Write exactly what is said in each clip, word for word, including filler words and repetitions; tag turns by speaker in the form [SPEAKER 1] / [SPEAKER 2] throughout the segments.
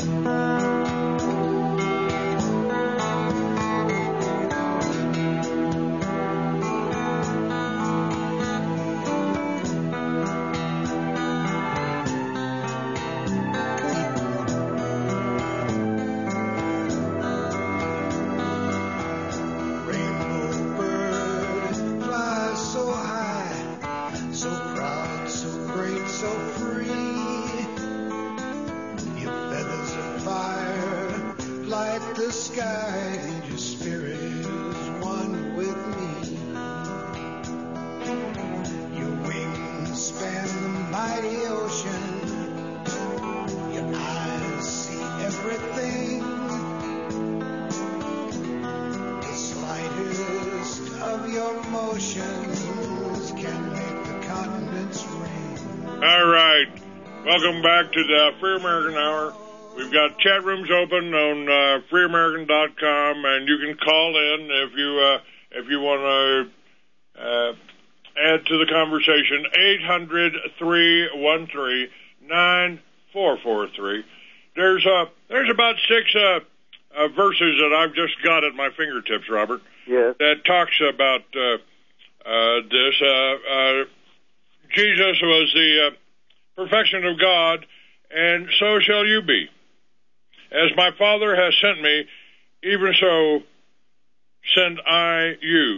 [SPEAKER 1] Welcome back to the Free American Hour. We've got chat rooms open on uh, free american dot com, and you can call in if you uh, if you want to uh, add to the conversation. eight hundred, three one three, nine four four three. There's uh, there's about six uh, uh, verses that I've just got at my fingertips, Robert.
[SPEAKER 2] Yes.
[SPEAKER 1] That talks about uh, uh, this. Uh, uh, Jesus was the uh, perfection of God, and so shall you be. As my Father has sent me, even so send I you.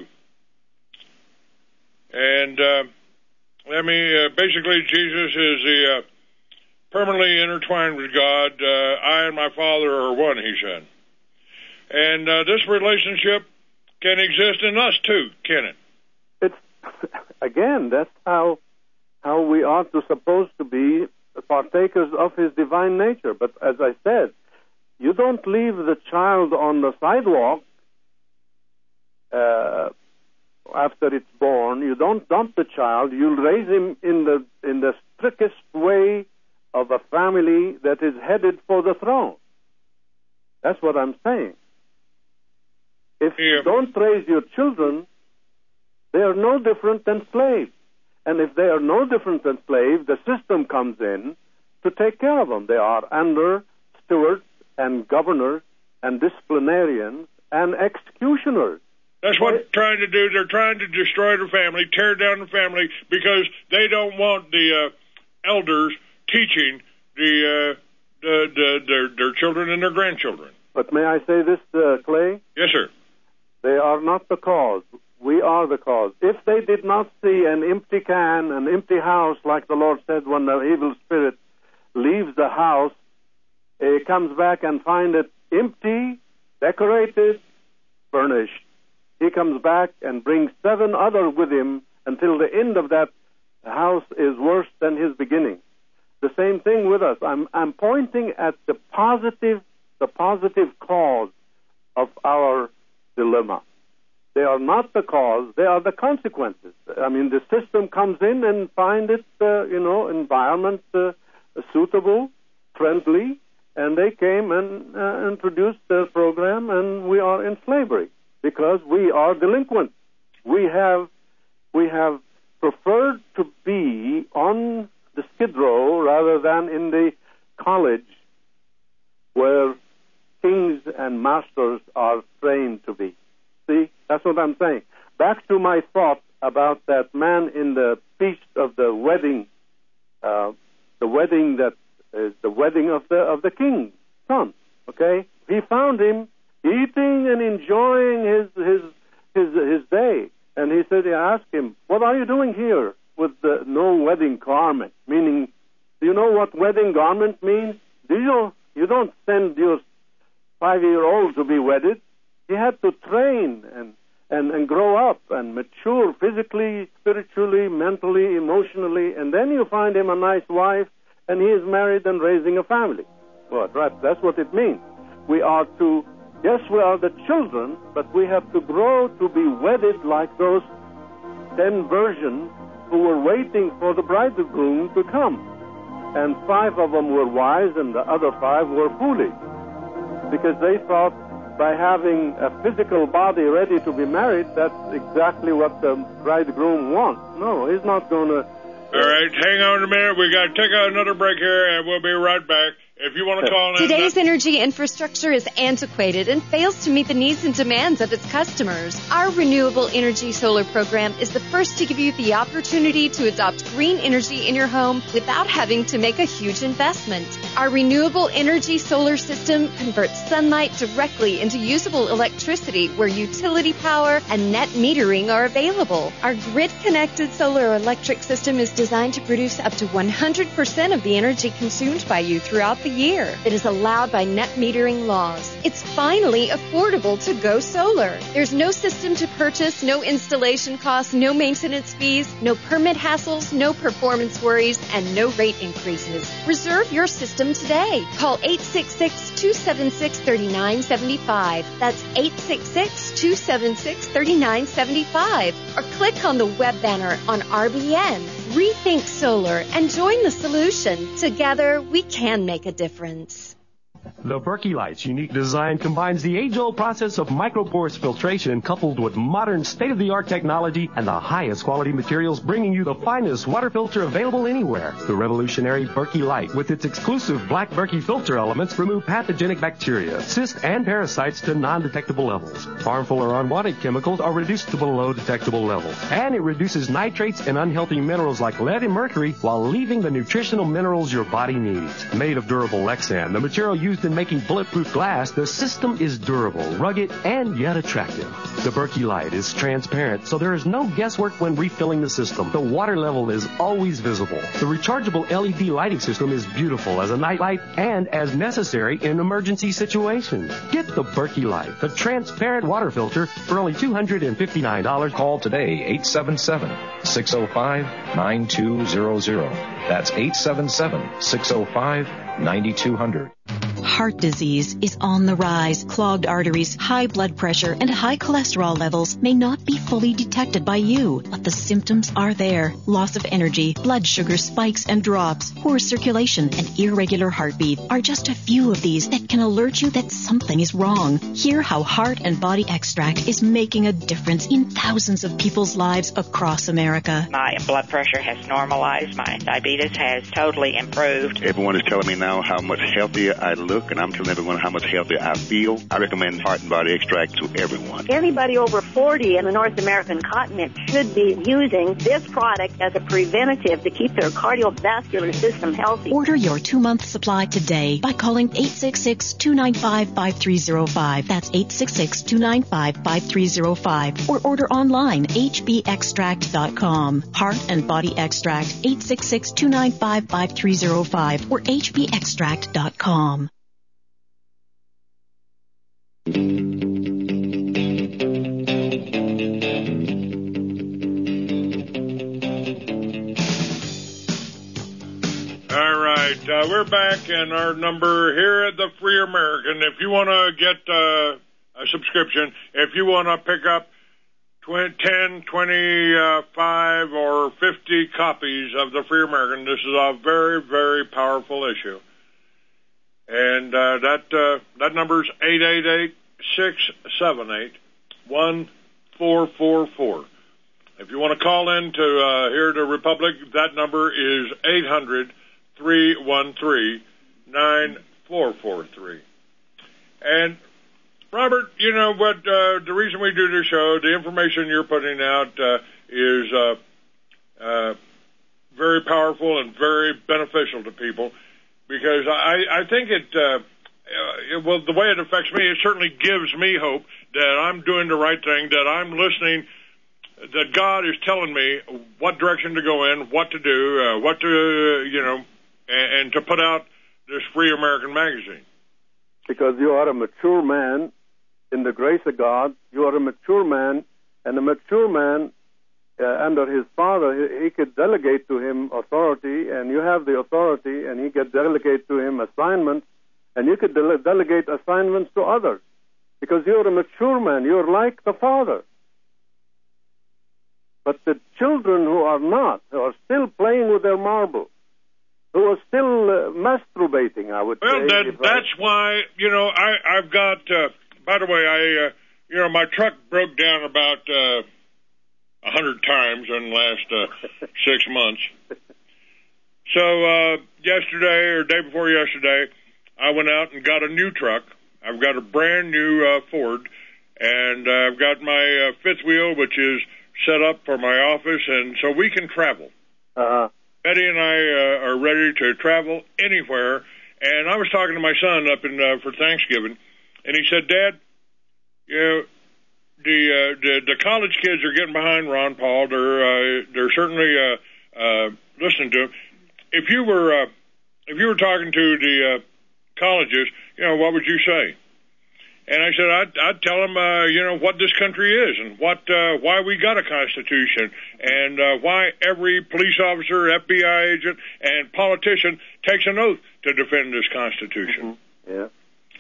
[SPEAKER 1] And uh, I mean, uh, basically, Jesus is the uh, permanently intertwined with God. Uh, I and my Father are one, he said. And uh, this relationship can exist in us too, can it?
[SPEAKER 2] It's again, that's how how we are to supposed to be partakers of his divine nature. But as I said, you don't leave the child on the sidewalk uh, after it's born. You don't dump the child. You'll raise him in the in the strictest way of a family that is headed for the throne. That's what I'm saying. If yeah. you don't raise your children, they are no different than slaves. And if they are no different than slaves, the system comes in to take care of them. They are under stewards and governors and disciplinarians and executioners.
[SPEAKER 1] That's what they're trying to do. They're trying to destroy the family, tear down the family, because they don't want the uh, elders teaching the, uh, the, the their, their children and their grandchildren.
[SPEAKER 2] But may I say this, uh, Clay?
[SPEAKER 1] Yes, sir.
[SPEAKER 2] They are not the cause. We are the cause. If they did not see an empty can, an empty house, like the Lord said, when the evil spirit leaves the house, he comes back and finds it empty, decorated, furnished. He comes back and brings seven others with him until the end of that house is worse than his beginning. The same thing with us. I'm I'm pointing at the positive, the positive cause of our dilemma. They are not the cause; they are the consequences. I mean, the system comes in and finds it, uh, you know, environment uh, suitable, friendly, and they came and uh, introduced their program, and we are in slavery because we are delinquents. We have we have preferred to be on the skid row rather than in the college where kings and masters are trained to be. See, that's what I'm saying. Back to my thought about that man in the feast of the wedding, uh, the wedding that is the wedding of the of the king's son. Okay, he found him eating and enjoying his his his his day, and he said, he asked him, "What are you doing here with the no wedding garment?" Meaning, do you know what wedding garment means? Do you you don't send your five-year-old to be wedded. He had to train and, and, and grow up and mature physically, spiritually, mentally, emotionally, and then you find him a nice wife, and he is married and raising a family. Well, right, that's what it means. We are to, yes, we are the children, but we have to grow to be wedded like those ten virgins who were waiting for the bridegroom to come. And five of them were wise, and the other five were foolish, because they thought, by having a physical body ready to be married, that's exactly what the bridegroom wants. No, he's not going to...
[SPEAKER 1] All right, hang on a minute. We got to take another break here, and we'll be right back. If you want to call in...
[SPEAKER 3] Today's energy infrastructure is antiquated and fails to meet the needs and demands of its customers. Our Renewable Energy Solar Program is the first to give you the opportunity to adopt green energy in your home without having to make a huge investment. Our Renewable Energy Solar System converts sunlight directly into usable electricity where utility power and net metering are available. Our grid-connected solar electric system is designed to produce up to one hundred percent of the energy consumed by you throughout the year. It is allowed by net metering laws. It's finally affordable to go solar. There's no system to purchase, no installation costs, no maintenance fees, no permit hassles, no performance worries, and no rate increases. Reserve your system today. Call eight six six, two seven six, three nine seven five. That's eight six six, two seven six, three nine seven five. Or click on the web banner on R B N. Rethink solar and join the solution. Together, we can make a difference.
[SPEAKER 4] The Berkey Light's unique design combines the age-old process of microporous filtration coupled with modern state-of-the-art technology and the highest quality materials, bringing you the finest water filter available anywhere. The revolutionary Berkey Light, with its exclusive black Berkey filter elements, remove pathogenic bacteria, cysts, and parasites to non-detectable levels. Harmful or unwanted chemicals are reduced to below detectable levels. And it reduces nitrates and unhealthy minerals like lead and mercury while leaving the nutritional minerals your body needs. Made of durable Lexan, the material used in making bulletproof glass, the system is durable, rugged, and yet attractive. The Berkey Light is transparent, so there is no guesswork when refilling the system. The water level is always visible. The rechargeable L E D lighting system is beautiful as a nightlight and as necessary in emergency situations. Get the Berkey Light, the transparent water filter, for only two hundred fifty-nine dollars.
[SPEAKER 5] Call today, eight seven seven, six oh five, nine two zero zero. That's eight seven seven, six oh five, nine two zero zero.
[SPEAKER 6] Heart disease is on the rise. Clogged arteries, high blood pressure, and high cholesterol levels may not be fully detected by you, but the symptoms are there. Loss of energy, blood sugar spikes and drops, poor circulation, and irregular heartbeat are just a few of these that can alert you that something is wrong. Hear how Heart and Body Extract is making a difference in thousands of people's lives across America.
[SPEAKER 7] My blood pressure has normalized. My diabetes has totally improved.
[SPEAKER 8] Everyone is telling me now how much healthier I look, and I'm telling everyone how much healthier I feel. I recommend Heart and Body Extract to everyone.
[SPEAKER 9] Anybody over forty in the North American continent should be using this product as a preventative to keep their cardiovascular system healthy.
[SPEAKER 6] Order your two-month supply today by calling eight six six, two nine five, five three zero five. That's eight six six, two nine five, five three zero five. Or order online, h b extract dot com. Heart and Body Extract, eight six six, two nine five, five three zero five or h b extract dot com.
[SPEAKER 1] All right, uh, we're back, and our number here at the Free American, if you want to get uh, a subscription, if you want to pick up ten, twenty-five, or fifty copies of the Free American, this is a very, very powerful issue. And uh, that uh, that number is eight eight eight, six seven eight, one four four four. If you want to call in to uh, here to Republic, that number is eight hundred, three one three, nine four four three. And, Robert, you know what, uh, the reason we do this show, the information you're putting out uh, is uh, uh, very powerful and very beneficial to people. Because I, I think it, uh, it, well, the way it affects me, it certainly gives me hope that I'm doing the right thing, that I'm listening, that God is telling me what direction to go in, what to do, uh, what to, uh, you know, and, and to put out this Free American magazine.
[SPEAKER 2] Because you are a mature man in the grace of God. You are a mature man, and a mature man Uh, under his father, he, he could delegate to him authority, and you have the authority, and he could delegate to him assignments, and you could dele- delegate assignments to others, because you're a mature man. You're like the father. But the children who are not, who are still playing with their marbles, who are still uh, masturbating, I would
[SPEAKER 1] well,
[SPEAKER 2] say.
[SPEAKER 1] Well, that, that's I... why, you know, I, I've got, uh, by the way, I, uh, you know, my truck broke down about... Uh, a hundred times in the last uh, six months. So uh, yesterday or day before yesterday, I went out and got a new truck. I've got a brand new uh, Ford, and uh, I've got my uh, fifth wheel, which is set up for my office, and so we can travel.
[SPEAKER 2] Uh-huh.
[SPEAKER 1] Betty and I uh, are ready to travel anywhere. And I was talking to my son up in uh, for Thanksgiving, and he said, "Dad, you know, the, uh, the the college kids are getting behind Ron Paul. They're uh, they're certainly uh, uh, listening to him. If you were uh, if you were talking to the uh, colleges, you know, what would you say?" And I said, I'd, I'd tell them, uh, you know, what this country is and what, uh, why we got a Constitution and uh, why every police officer, F B I agent, and politician takes an oath to defend this Constitution.
[SPEAKER 2] Mm-hmm. Yeah.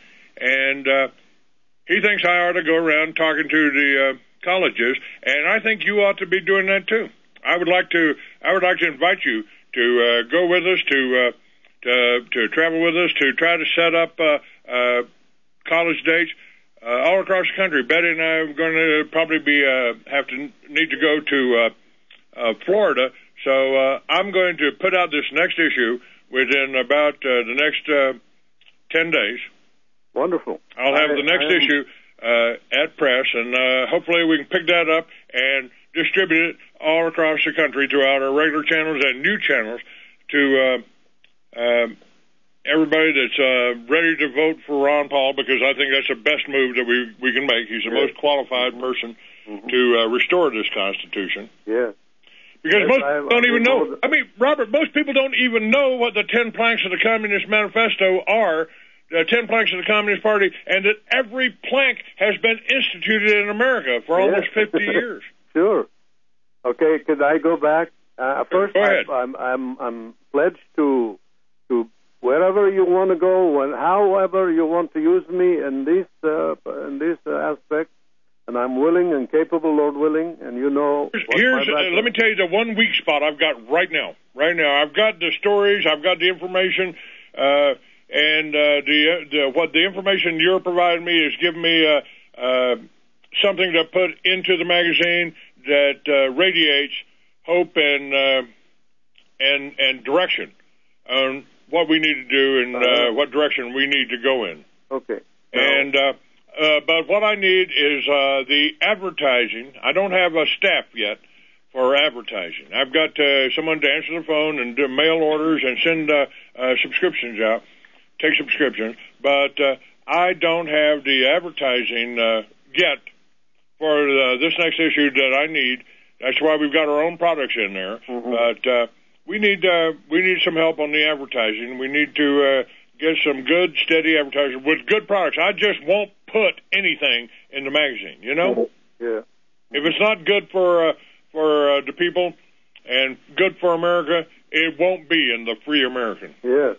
[SPEAKER 1] And uh, he thinks I ought to go around talking to the uh, colleges, and I think you ought to be doing that too. I would like to, I would like to invite you to uh, go with us, to, uh, to to travel with us, to try to set up Uh, uh, college dates uh, all across the country. Betty and I are going to probably be uh, have to need to go to uh, uh, Florida, so uh, I'm going to put out this next issue within about uh, the next uh, ten days.
[SPEAKER 2] Wonderful.
[SPEAKER 1] I'll have
[SPEAKER 2] I,
[SPEAKER 1] the next
[SPEAKER 2] I,
[SPEAKER 1] issue uh, at press, and uh, hopefully we can pick that up and distribute it all across the country throughout our regular channels and new channels to uh, uh, everybody that's uh, ready to vote for Ron Paul, because I think that's the best move that we, we can make. He's the
[SPEAKER 2] yes.
[SPEAKER 1] most qualified person
[SPEAKER 2] mm-hmm.
[SPEAKER 1] to uh, restore this Constitution.
[SPEAKER 2] Yeah.
[SPEAKER 1] Because
[SPEAKER 2] yes,
[SPEAKER 1] most
[SPEAKER 2] I,
[SPEAKER 1] people don't
[SPEAKER 2] I
[SPEAKER 1] even know.
[SPEAKER 2] know
[SPEAKER 1] I mean, Robert, most people don't even know what the ten planks of the Communist Manifesto are, the ten planks of the Communist Party, and that every plank has been instituted in America for
[SPEAKER 2] yes.
[SPEAKER 1] almost fifty years.
[SPEAKER 2] Sure. Okay, could I go back? Uh, first,
[SPEAKER 1] go ahead.
[SPEAKER 2] I, I'm, I'm, I'm pledged to to wherever you want to go, when, however you want to use me in these uh, in these uh, aspects, and I'm willing and capable, Lord willing, and you know.
[SPEAKER 1] Here's, uh, let me tell you the one weak spot I've got right now. Right now, I've got the stories, I've got the information, uh, and uh, the, the what the information you're providing me is giving me uh, uh, something to put into the magazine that uh, radiates hope and uh, and and direction on what we need to do and uh, what direction we need to go in.
[SPEAKER 2] Okay.
[SPEAKER 1] And uh, uh, but what I need is uh, the advertising. I don't have a staff yet for advertising. I've got uh, someone to answer the phone and do mail orders and send uh, uh, subscriptions out, take subscriptions. But uh, I don't have the advertising uh, yet for uh, this next issue that I need. That's why we've got our own products in there.
[SPEAKER 2] Mm-hmm.
[SPEAKER 1] But uh, we need uh, we need some help on the advertising. We need to uh, get some good, steady advertising with good products. I just won't put anything in the magazine, you know?
[SPEAKER 2] Yeah.
[SPEAKER 1] If it's not good for uh, for uh, the people and good for America, it won't be in the Free American.
[SPEAKER 2] Yeah.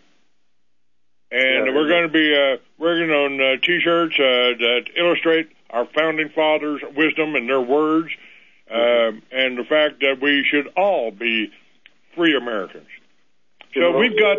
[SPEAKER 1] And
[SPEAKER 2] yeah,
[SPEAKER 1] we're
[SPEAKER 2] yeah.
[SPEAKER 1] going to be uh, working on uh, T-shirts uh, that illustrate our founding fathers' wisdom and their words, uh, mm-hmm. and the fact that we should all be free Americans. So we've got,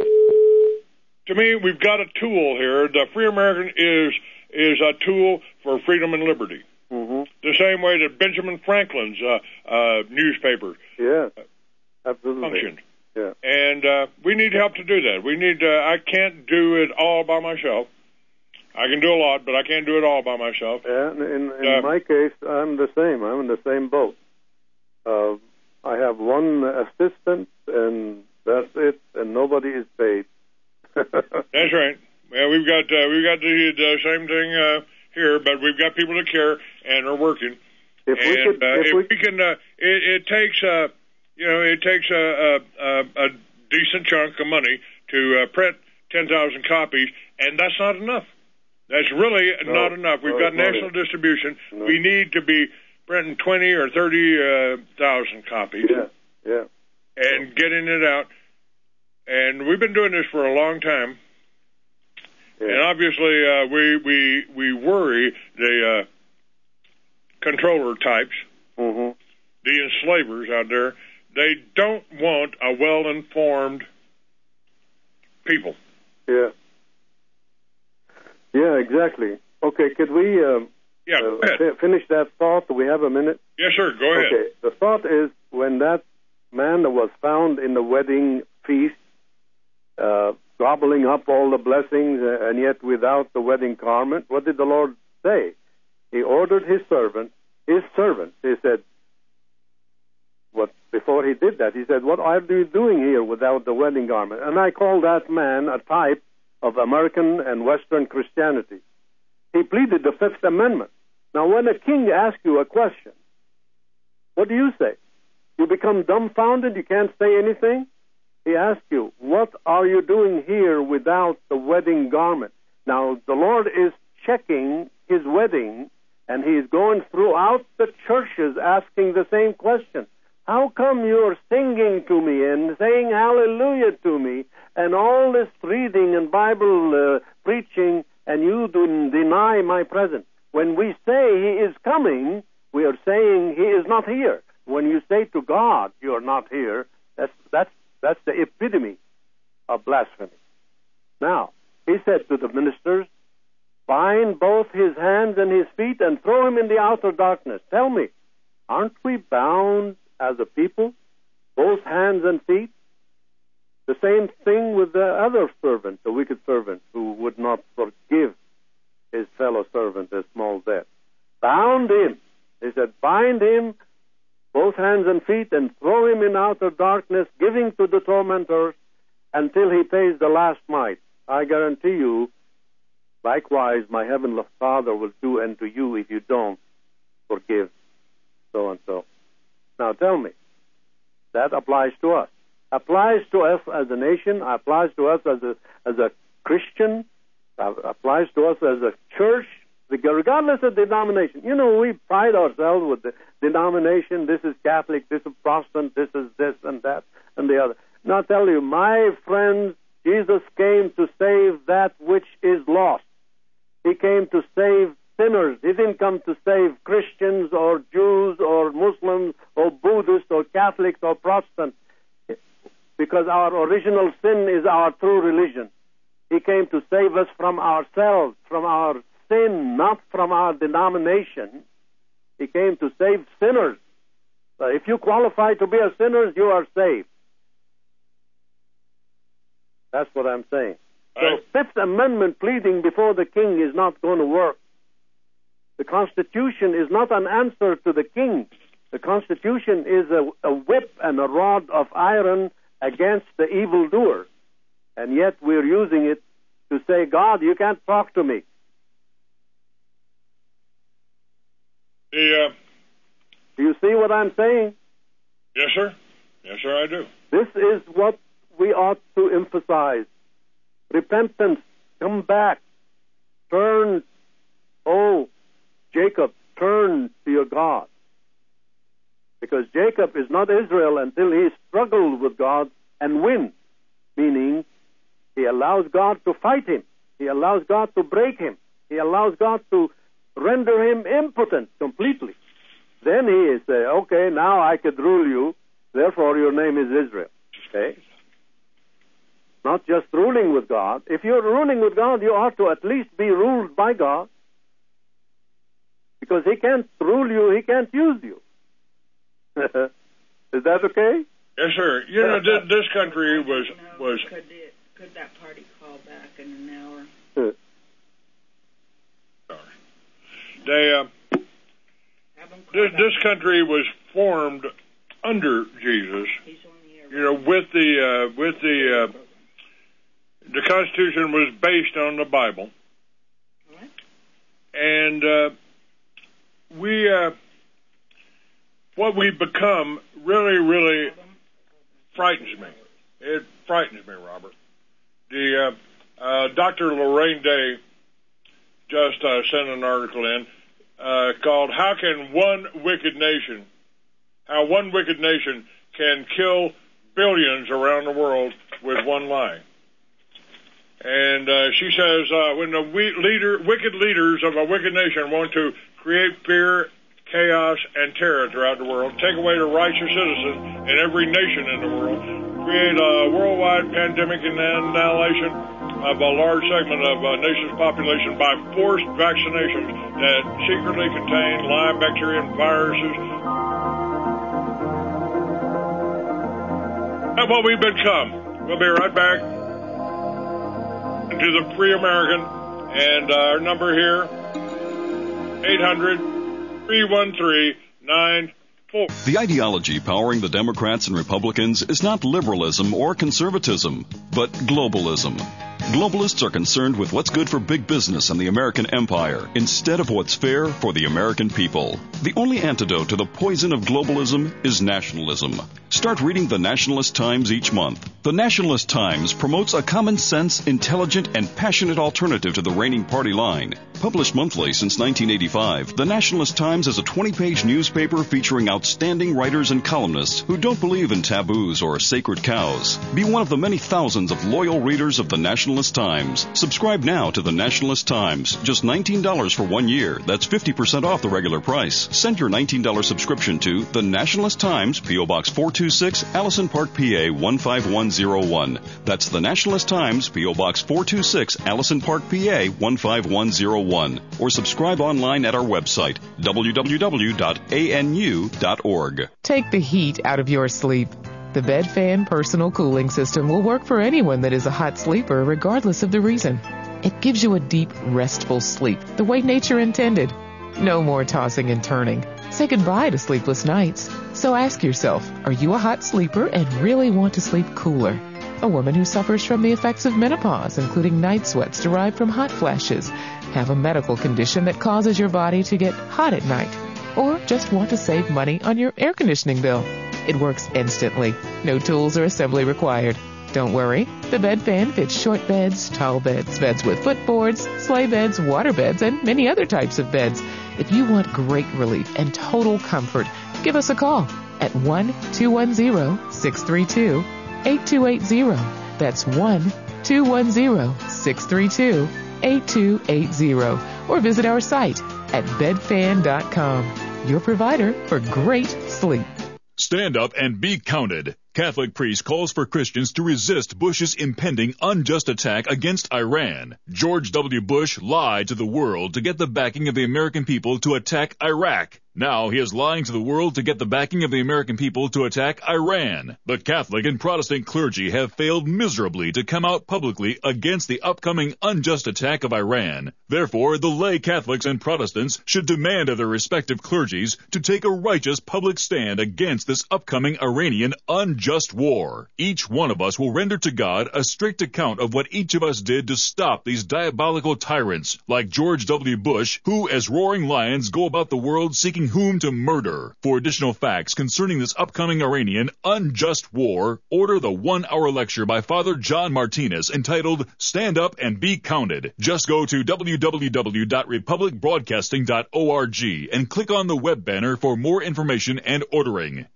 [SPEAKER 1] to me, we've got a tool here. The Free American is is a tool for freedom and liberty.
[SPEAKER 2] Mm-hmm.
[SPEAKER 1] The same way that Benjamin Franklin's uh, uh, newspaper
[SPEAKER 2] yeah, absolutely.
[SPEAKER 1] functioned.
[SPEAKER 2] Yeah.
[SPEAKER 1] And uh, we need help to do that. We need. Uh, I can't do it all by myself. I can do a lot, but I can't do it all by myself.
[SPEAKER 2] Yeah, in, in
[SPEAKER 1] uh,
[SPEAKER 2] my case, I'm the same. I'm in the same boat. Uh, I have one assistant, and that's it, and nobody is paid.
[SPEAKER 1] That's right. Well, we've got uh, we've got the, the same thing uh, here, but we've got people that care and are working.
[SPEAKER 2] If
[SPEAKER 1] and
[SPEAKER 2] we could,
[SPEAKER 1] uh,
[SPEAKER 2] if
[SPEAKER 1] if
[SPEAKER 2] we,
[SPEAKER 1] we can, uh, it, it takes uh, you know, it takes a, a, a decent chunk of money to uh, print ten thousand copies, and that's not enough. That's really
[SPEAKER 2] no,
[SPEAKER 1] not enough. We've
[SPEAKER 2] no,
[SPEAKER 1] got
[SPEAKER 2] not
[SPEAKER 1] national
[SPEAKER 2] it.
[SPEAKER 1] distribution.
[SPEAKER 2] No.
[SPEAKER 1] We need to be printing twenty or thirty uh, thousand copies.
[SPEAKER 2] Yeah, yeah.
[SPEAKER 1] And getting it out. And we've been doing this for a long time. Yeah. And obviously, uh, we we we worry the uh, controller types,
[SPEAKER 2] mm-hmm.
[SPEAKER 1] the enslavers out there. They don't want a well-informed people.
[SPEAKER 2] Yeah. Yeah, exactly. Okay, could we um,
[SPEAKER 1] yeah,
[SPEAKER 2] uh, f- finish that thought? Do we have a minute?
[SPEAKER 1] Yes, sir. Go ahead.
[SPEAKER 2] Okay. The thought is, when that man that was found in the wedding feast, uh, gobbling up all the blessings, uh, and yet without the wedding garment. What did the Lord say? He ordered his servant, his servant, he said, what, before he did that, he said, what are you doing here without the wedding garment? And I call that man a type of American and Western Christianity. He pleaded the Fifth Amendment. Now, when a king asks you a question, what do you say? You become dumbfounded, you can't say anything? He asks you, what are you doing here without the wedding garment? Now, the Lord is checking his wedding, and he's going throughout the churches asking the same question. How come you're singing to me and saying hallelujah to me, and all this reading and Bible uh, preaching, and you do deny my presence? When we say he is coming, we are saying he is not here. When you say to God, you're not here, that's, that's, that's the epitome of blasphemy. Now, he said to the ministers, bind both his hands and his feet and throw him in the outer darkness. Tell me, aren't we bound as a people, both hands and feet? The same thing with the other servant, the wicked servant, who would not forgive his fellow servant a small debt. Bound him. He said, bind him, both hands and feet, and throw him in outer darkness, giving to the tormentors until he pays the last mite. I guarantee you, likewise, my heavenly Father will do unto you if you don't forgive so and so. Now tell me, that applies to us. Applies to us as a nation, applies to us as a as a Christian, applies to us as a church, regardless of denomination. You know, we pride ourselves with the denomination. This is Catholic, this is Protestant, this is this and that and the other. Now I tell you, my friends, Jesus came to save that which is lost. He came to save sinners. He didn't come to save Christians or Jews or Muslims or Buddhists or Catholics or Protestants, because our original sin is our true religion. He came to save us from ourselves, from our sin, not from our denomination. He came to save sinners. So if you qualify to be a sinner, you are saved. That's what I'm saying. So Fifth Amendment pleading before the king is not going to work. The Constitution is not an answer to the king. The Constitution is a, a whip and a rod of iron against the evildoers. And yet we're using it to say, God, you can't talk to me.
[SPEAKER 1] The, uh,
[SPEAKER 2] do you see what I'm saying?
[SPEAKER 1] Yes, sir. Yes, sir, I do.
[SPEAKER 2] This is what we ought to emphasize. Repentance, come back, turn, oh, Jacob, turn to your God. Because Jacob is not Israel until he struggles with God and wins, meaning he allows God to fight him. He allows God to break him. He allows God to render him impotent completely. Then he is say, okay, now I could rule you, therefore your name is Israel. Okay? Not just ruling with God. If you're ruling with God, you ought to at least be ruled by God. Because he can't rule you, he can't use you. Is that okay?
[SPEAKER 1] Yes, sir. You know, this, this country was... was
[SPEAKER 10] could, it, could that party call back in an hour?
[SPEAKER 1] Sorry. They, uh, this, this country was formed under Jesus. You know, with the, uh, with the... Uh, The Constitution was based on the Bible. What? And uh, we, uh, what we become really, really frightens me. It frightens me, Robert. The uh, uh, Doctor Lorraine Day just uh, sent an article in uh, called "How Can One Wicked Nation, How One Wicked Nation Can Kill Billions Around the World with One Lie." And uh, she says, uh, when the we- leader, wicked leaders of a wicked nation want to create fear, chaos, and terror throughout the world, take away the rights of citizens in every nation in the world, create a worldwide pandemic and annihilation of a large segment of a nation's population by forced vaccinations that secretly contain Lyme bacteria and viruses. That's what we've become. We'll be right back. to the Free American, and uh, our number here, eight hundred, three one three, nine four.
[SPEAKER 11] The ideology powering the Democrats and Republicans is not liberalism or conservatism, but globalism. Globalists are concerned with what's good for big business and the American empire instead of what's fair for the American people. The only antidote to the poison of globalism is nationalism. Start reading the Nationalist Times each month. The Nationalist Times promotes a common sense, intelligent, and passionate alternative to the reigning party line. Published monthly since nineteen eighty-five, the Nationalist Times is a twenty-page newspaper featuring outstanding writers and columnists who don't believe in taboos or sacred cows. Be one of the many thousands of loyal readers of the Nationalist Times. Subscribe now to the Nationalist Times. Just nineteen dollars for one year. That's fifty percent off the regular price. Send your nineteen dollars subscription to the Nationalist Times, P O. Box four two six, Allison Park, P A one five one zero one. That's the Nationalist Times, P O. Box four two six, Allison Park, P A one five one zero one. Or subscribe online at our website, w w w dot a n u dot org.
[SPEAKER 12] Take the heat out of your sleep. The Bed Fan Personal Cooling System will work for anyone that is a hot sleeper, regardless of the reason. It gives you a deep, restful sleep, the way nature intended. No more tossing and turning. Say goodbye to sleepless nights. So ask yourself, are you a hot sleeper and really want to sleep cooler? A woman who suffers from the effects of menopause, including night sweats derived from hot flashes, have a medical condition that causes your body to get hot at night, or just want to save money on your air conditioning bill. It works instantly. No tools or assembly required. Don't worry. The Bed Fan fits short beds, tall beds, beds with footboards, sleigh beds, water beds, and many other types of beds. If you want great relief and total comfort, give us a call at one two one zero, six three two, eight two eight zero. That's one two one zero, six three two, eight two eight zero. Or visit our site at bed fan dot com. Your provider for great sleep.
[SPEAKER 13] Stand up and be counted. Catholic priest calls for Christians to resist Bush's impending unjust attack against Iran. George W. Bush lied to the world to get the backing of the American people to attack Iraq. Now he is lying to the world to get the backing of the American people to attack Iran. The Catholic and Protestant clergy have failed miserably to come out publicly against the upcoming unjust attack of Iran. Therefore, the lay Catholics and Protestants should demand of their respective clergies to take a righteous public stand against this upcoming Iranian unjust war. Each one of us will render to God a strict account of what each of us did to stop these diabolical tyrants, like George W. Bush, who, as roaring lions, go about the world seeking whom to murder. For additional facts concerning this upcoming Iranian unjust war, order the one-hour lecture by Father John Martinez entitled Stand Up and Be Counted. Just go to w w w dot republic broadcasting dot org and click on the web banner for more information and ordering.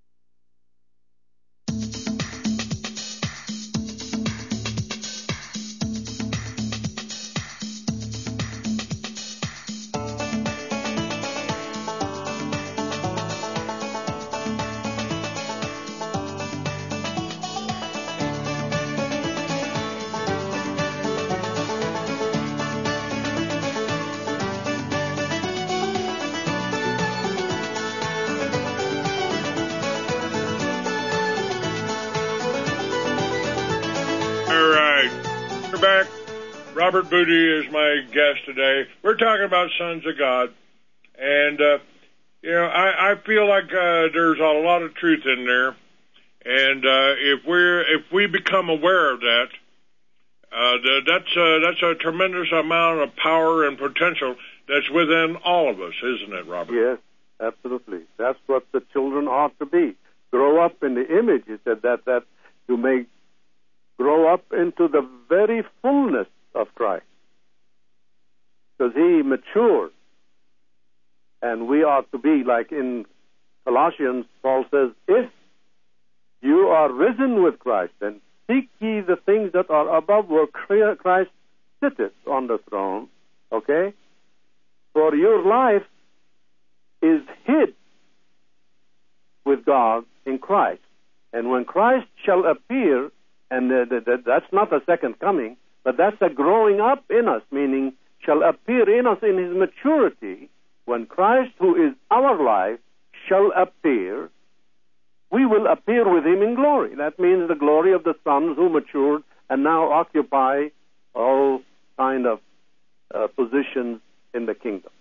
[SPEAKER 1] Robert Booty is my guest today. We're talking about Sons of God, and uh, you know, I, I feel like uh, there's a lot of truth in there, and uh, if we're if we become aware of that, uh, the, that's uh, that's a tremendous amount of power and potential that's within all of us, isn't it, Robert?
[SPEAKER 2] Yes, absolutely. That's what the children ought to be. Grow up in the image. He said that that you may grow up into the very fullness of Christ, because he matured, and we ought to be like in Colossians. Paul says, if you are risen with Christ, then seek ye the things that are above, where Christ sitteth on the throne. Okay, for your life is hid with God in Christ, and when Christ shall appear, and uh, th- th- that's not a second coming, but that's a growing up in us, meaning shall appear in us in his maturity. When Christ, who is our life, shall appear, we will appear with him in glory. That means the glory of the sons who matured and now occupy all kind of uh, positions in the kingdom.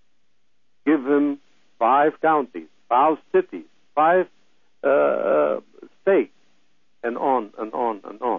[SPEAKER 2] Give him five counties, five cities, five uh, uh, states, and on and on and on.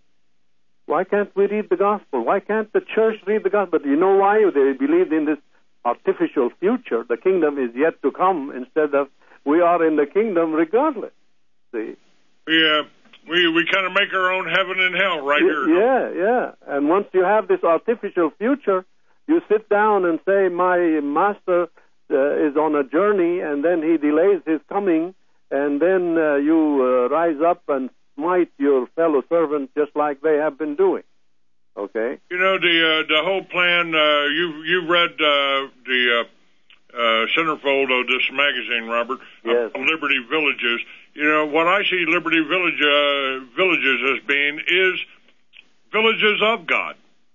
[SPEAKER 2] Why can't we read the gospel? Why can't the church read the gospel? But you know why? They believed in this artificial future. The kingdom is yet to come, instead of we are in the kingdom regardless. See?
[SPEAKER 1] Yeah, we we kind of make our own heaven and hell right
[SPEAKER 2] yeah,
[SPEAKER 1] here.
[SPEAKER 2] Yeah, yeah. And once you have this artificial future, you sit down and say, my master uh, is on a journey, and then he delays his coming, and then uh, you uh, rise up and smite your fellow servants just like they have been doing. Okay?
[SPEAKER 1] You know, the uh, the whole plan, uh, you you read uh, the uh, uh, centerfold of this magazine, Robert,
[SPEAKER 2] yes.
[SPEAKER 1] of Liberty Villages. You know, what I see Liberty Village uh, Villages as being is villages of God.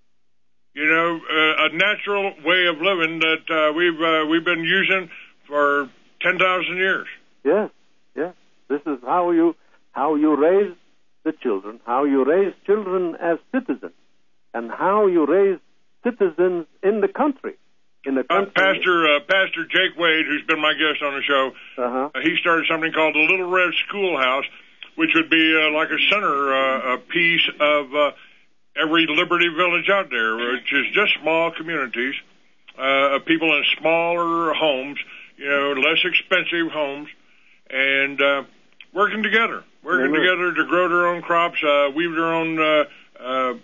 [SPEAKER 1] You know, uh, a natural way of living that uh, we've uh, we've been using for ten thousand years.
[SPEAKER 2] Yes, yes. This is how you how you raise the children, how you raise children as citizens, and how you raise citizens in the country. In the country.
[SPEAKER 1] Uh, Pastor uh, Pastor Jake Wade, who's been my guest on the show,
[SPEAKER 2] uh-huh.
[SPEAKER 1] uh, he started something called the Little Red Schoolhouse, which would be uh, like a center uh, a piece of uh, every Liberty Village out there, which is just small communities uh, of people in smaller homes, you know, less expensive homes, and uh, working together, working
[SPEAKER 2] Amen.
[SPEAKER 1] together to grow their own crops, uh, weave their own uh, uh,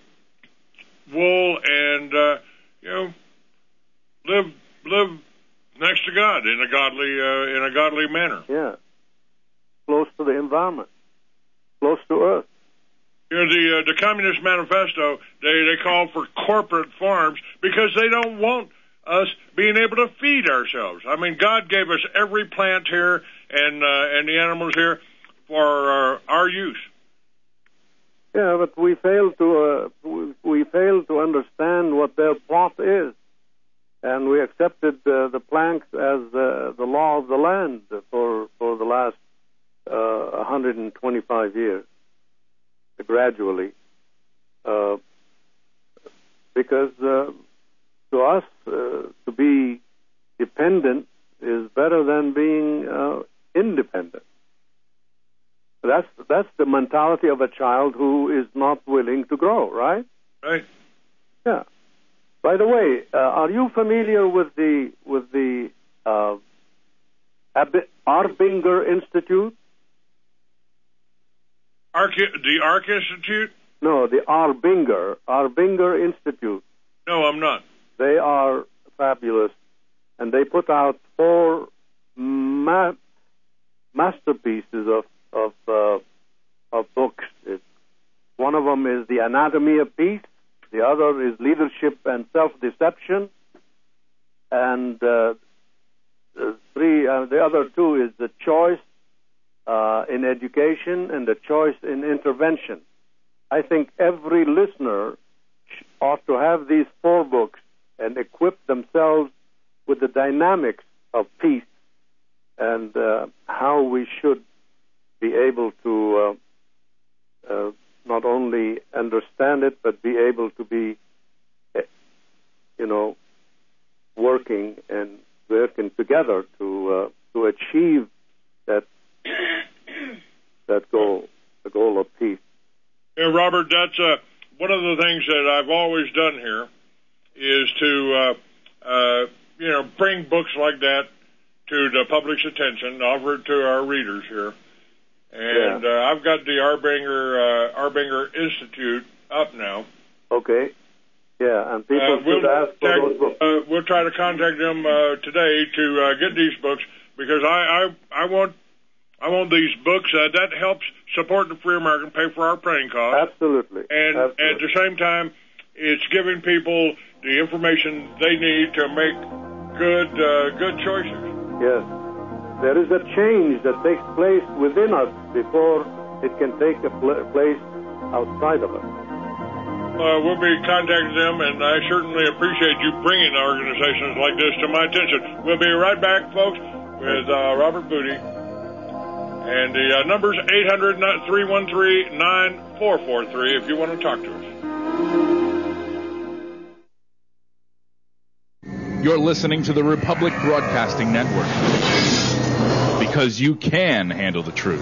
[SPEAKER 1] wool, and uh, you know, live live next to God in a godly uh, in a godly manner.
[SPEAKER 2] Yeah, close to the environment, close to earth.
[SPEAKER 1] You know, the uh, the Communist Manifesto, they they call for corporate farms because they don't want us being able to feed ourselves. I mean, God gave us every plant here and uh, and the animals here for uh, our use.
[SPEAKER 2] Yeah, but we fail to uh, we, we fail to understand what their plot is, and we accepted uh, the planks as uh, the law of the land for for the last uh, one hundred twenty-five years, gradually, uh, because uh, to us uh, to be dependent is better than being uh, independent. That's that's the mentality of a child who is not willing to grow, right?
[SPEAKER 1] Right.
[SPEAKER 2] Yeah. By the way, uh, are you familiar with the with the uh, Ab- Arbinger Institute?
[SPEAKER 1] Arc the Arc Institute?
[SPEAKER 2] No, the Arbinger Arbinger Institute.
[SPEAKER 1] No, I'm not.
[SPEAKER 2] They are fabulous, and they put out four ma- masterpieces of of uh, of books. It's, one of them is The Anatomy of Peace. The other is Leadership and Self-Deception, and uh, the three. Uh, the other two is The Choice uh, in Education and The Choice in Intervention. I think every listener ought to have these four books and equip themselves with the dynamics of peace and uh, how we should be able to uh, uh, not only understand it, but be able to be, you know, working and working together to uh, to achieve that that goal, the goal of peace.
[SPEAKER 1] Yeah, Robert, that's uh, one of the things that I've always done here is to, uh, uh, you know, bring books like that to the public's attention, offer it to our readers here. And
[SPEAKER 2] yeah.
[SPEAKER 1] uh, I've got the Arbinger uh, Arbinger Institute up now.
[SPEAKER 2] Okay. Yeah, and people
[SPEAKER 1] uh, we'll
[SPEAKER 2] should ask for
[SPEAKER 1] tag,
[SPEAKER 2] those books.
[SPEAKER 1] Uh, we'll try to contact them uh, today to uh, get these books because I, I I want I want these books uh, that helps support the Free American, pay for our printing costs.
[SPEAKER 2] Absolutely.
[SPEAKER 1] And
[SPEAKER 2] Absolutely.
[SPEAKER 1] at the same time, it's giving people the information they need to make good uh, good choices.
[SPEAKER 2] Yes. There is a change that takes place within us before it can take a pl- place outside of us.
[SPEAKER 1] Uh, we'll be contacting them, and I certainly appreciate you bringing organizations like this to my attention. We'll be right back, folks, with uh, Robert Booty. And the uh, number's eight hundred, three one three, nine four four three if you want to talk to us.
[SPEAKER 14] You're listening to the Republic Broadcasting Network. Because you can handle the truth.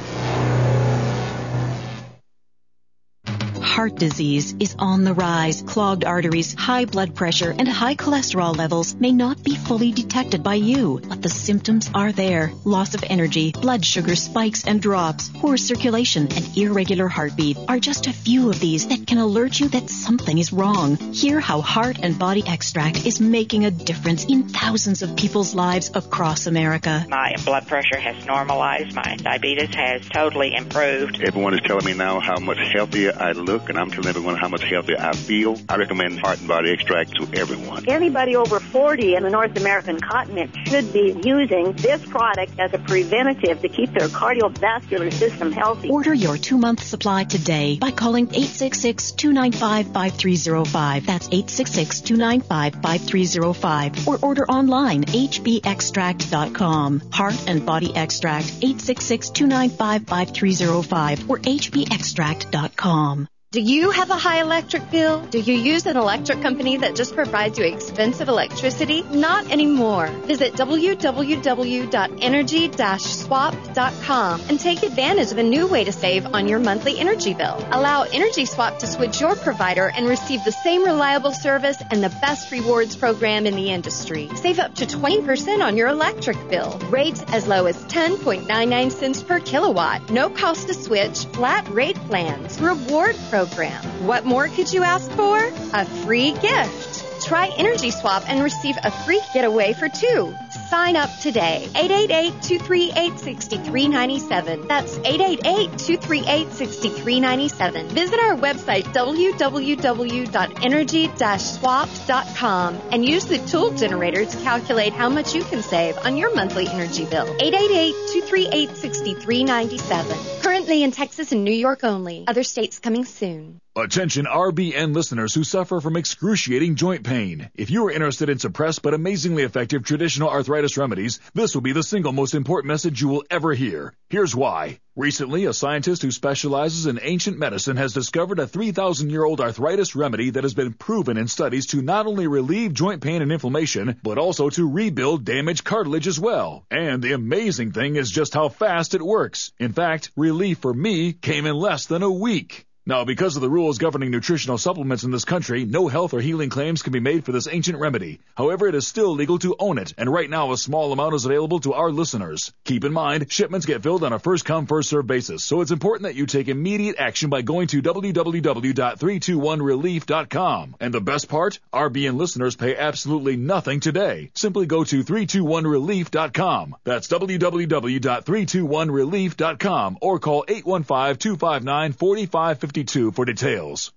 [SPEAKER 6] Heart disease is on the rise. Clogged arteries, high blood pressure, and high cholesterol levels may not be fully detected by you, but the symptoms are there. Loss of energy, blood sugar spikes and drops, poor circulation, and irregular heartbeat are just a few of these that can alert you that something is wrong. Hear how Heart and Body Extract is making a difference in thousands of people's lives across America.
[SPEAKER 7] My blood pressure has normalized. My diabetes has totally improved.
[SPEAKER 8] Everyone is telling me now how much healthier I look, and I'm telling everyone how much healthier I feel. I recommend Heart and Body Extract to everyone.
[SPEAKER 9] Anybody over forty in the North American continent should be using this product as a preventative to keep their cardiovascular system healthy.
[SPEAKER 6] Order your two-month supply today by calling eight six six, two nine five, five three zero five. That's eight six six, two nine five, five three zero five. Or order online, h b extract dot com. Heart and Body Extract, eight six six, two nine five, five three zero five or h b extract dot com.
[SPEAKER 3] Do you have a high electric bill? Do you use an electric company that just provides you expensive electricity? Not anymore. Visit w w w dot energy dash swap dot com and take advantage of a new way to save on your monthly energy bill. Allow Energy Swap to switch your provider and receive the same reliable service and the best rewards program in the industry. Save up to twenty percent on your electric bill. Rates as low as ten point nine nine cents per kilowatt. No cost to switch. Flat rate plans. Reward program. What more could you ask for? A free gift. Try Energy Swap and receive a free getaway for two. Sign up today. eight eight eight, two three eight, six three nine seven. That's eight eight eight, two three eight, six three nine seven. Visit our website, w w w dot energy dash swap dot com, and use the tool generator to calculate how much you can save on your monthly energy bill. eight eight eight, two three eight, six three nine seven. Currently in Texas and New York only. Other states coming soon.
[SPEAKER 13] Attention R B N listeners who suffer from excruciating joint pain. If you are interested in suppressed but amazingly effective traditional arthritis remedies, this will be the single most important message you will ever hear. Here's why. Recently, a scientist who specializes in ancient medicine has discovered a three thousand year old arthritis remedy that has been proven in studies to not only relieve joint pain and inflammation, but also to rebuild damaged cartilage as well. And the amazing thing is just how fast it works. In fact, relief for me came in less than a week. Now, because of the rules governing nutritional supplements in this country, no health or healing claims can be made for this ancient remedy. However, it is still legal to own it, and right now a small amount is available to our listeners. Keep in mind, shipments get filled on a first-come, first-served basis, so it's important that you take immediate action by going to w w w dot three two one relief dot com. And the best part? R B N listeners pay absolutely nothing today. Simply go to three two one relief dot com. That's w w w dot three two one relief dot com or call eight one five, two five nine, four five five two for details.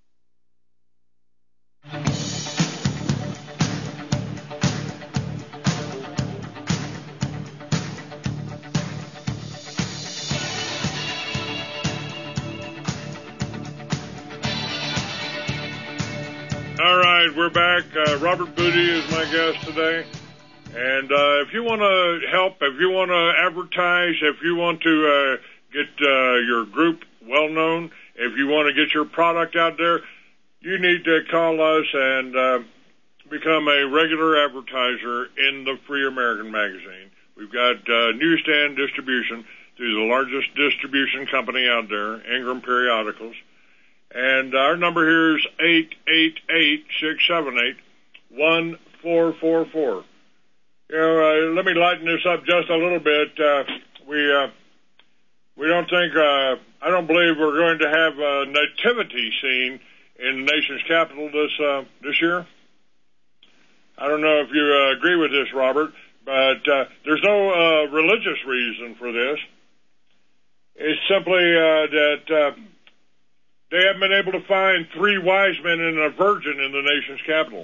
[SPEAKER 1] All right, we're back. Uh, Robert Booty is my guest today. And uh, if you want to help, if you want to advertise, if you want to uh, get uh, your group well known, if you want to get your product out there, you need to call us and uh, become a regular advertiser in the Free American Magazine. We've got uh, newsstand distribution through the largest distribution company out there, Ingram Periodicals. And our number here is eight eight eight, six seven eight, one four four four. You know, uh, let me lighten this up just a little bit. Uh, we... Uh, We don't think, uh, I don't believe we're going to have a nativity scene in the nation's capital this, uh, this year. I don't know if you uh, agree with this, Robert, but, uh, there's no, uh, religious reason for this. It's simply, uh, that, uh, they haven't been able to find three wise men and a virgin in the nation's capital.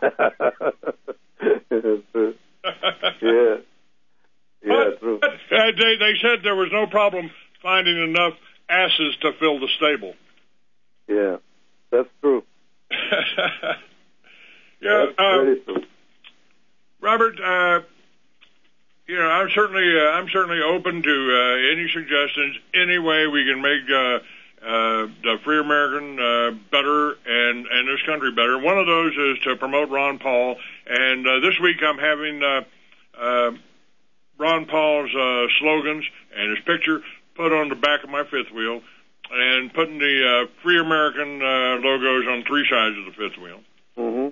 [SPEAKER 2] Yeah. Yeah,
[SPEAKER 1] but, true. But, uh, they, they said there was no problem finding enough asses to fill the stable.
[SPEAKER 2] Yeah, that's true.
[SPEAKER 1] yeah,
[SPEAKER 2] that's
[SPEAKER 1] uh,
[SPEAKER 2] very true.
[SPEAKER 1] Robert, uh, you know, I'm certainly, uh, I'm certainly open to uh, any suggestions, any way we can make uh, uh, the Free American uh, better and, and this country better. One of those is to promote Ron Paul. And uh, this week I'm having uh, uh, Ron Paul's uh, slogans and his picture put on the back of my fifth wheel and putting the uh, Free American uh, logos on three sides of the fifth wheel.
[SPEAKER 2] Mm-hmm.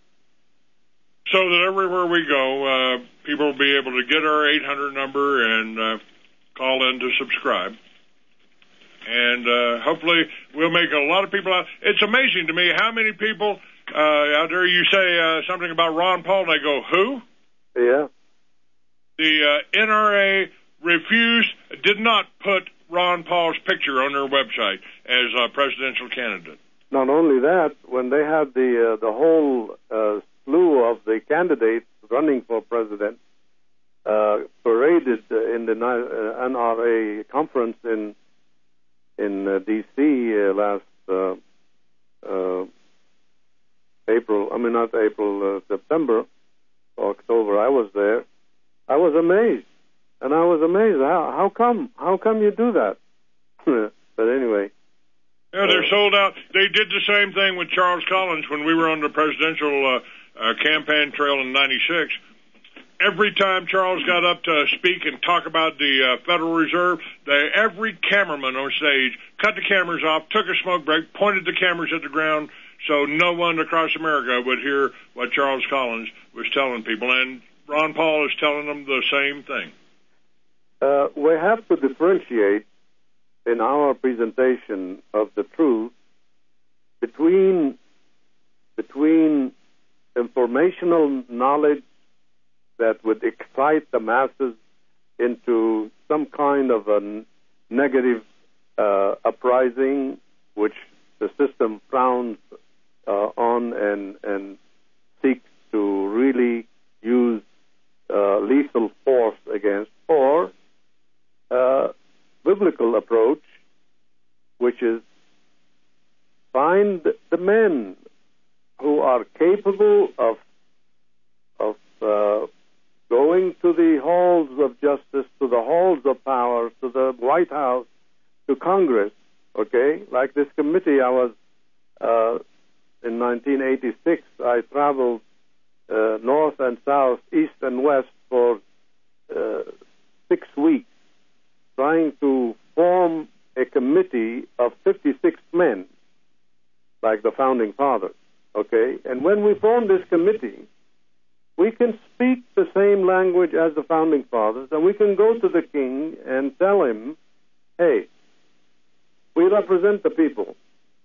[SPEAKER 1] So that everywhere we go, uh, people will be able to get our eight hundred number and uh, call in to subscribe. And uh, hopefully we'll make a lot of people out. It's amazing to me how many people uh, out there, you say uh, something about Ron Paul, and they go, who?
[SPEAKER 2] Yeah.
[SPEAKER 1] The uh, N R A refused, did not put Ron Paul's picture on their website as a presidential candidate.
[SPEAKER 2] Not only that, when they had the uh, the whole uh, slew of the candidates running for president uh, paraded in the uh, N R A conference in in uh, D C uh, last uh, uh, April, I mean not April, uh, September, October, I was there. I was amazed. And I was amazed. How, how come? How come you do that? But anyway.
[SPEAKER 1] Yeah, they're sold out. They did the same thing with Charles Collins when we were on the presidential uh, uh, campaign trail in ninety-six. Every time Charles got up to speak and talk about the uh, Federal Reserve, they, every cameraman on stage cut the cameras off, took a smoke break, pointed the cameras at the ground so no one across America would hear what Charles Collins was telling people. And Ron Paul is telling them the same thing.
[SPEAKER 2] Uh, we have to differentiate in our presentation of the truth between between informational knowledge that would excite the masses into some kind of a negative uh, uprising, which the system frowns uh, on and, and seeks to really use uh, lethal force against, or uh, biblical approach, which is find the men who are capable of of uh, going to the halls of justice, to the halls of power, to the White House, to Congress, okay? Like this committee, I was, uh, in nineteen eighty-six, I traveled uh, north and south, east and west for uh, six weeks, trying to form a committee of fifty-six men, like the Founding Fathers, okay? And when we formed this committee, we can speak the same language as the Founding Fathers, and we can go to the king and tell him, hey, we represent the people,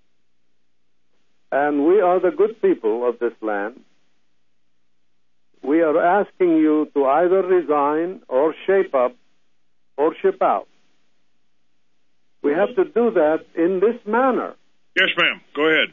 [SPEAKER 2] and we are the good people of this land. We are asking you to either resign or shape up or ship out. We have to do that in this manner.
[SPEAKER 1] Yes, ma'am. Go ahead.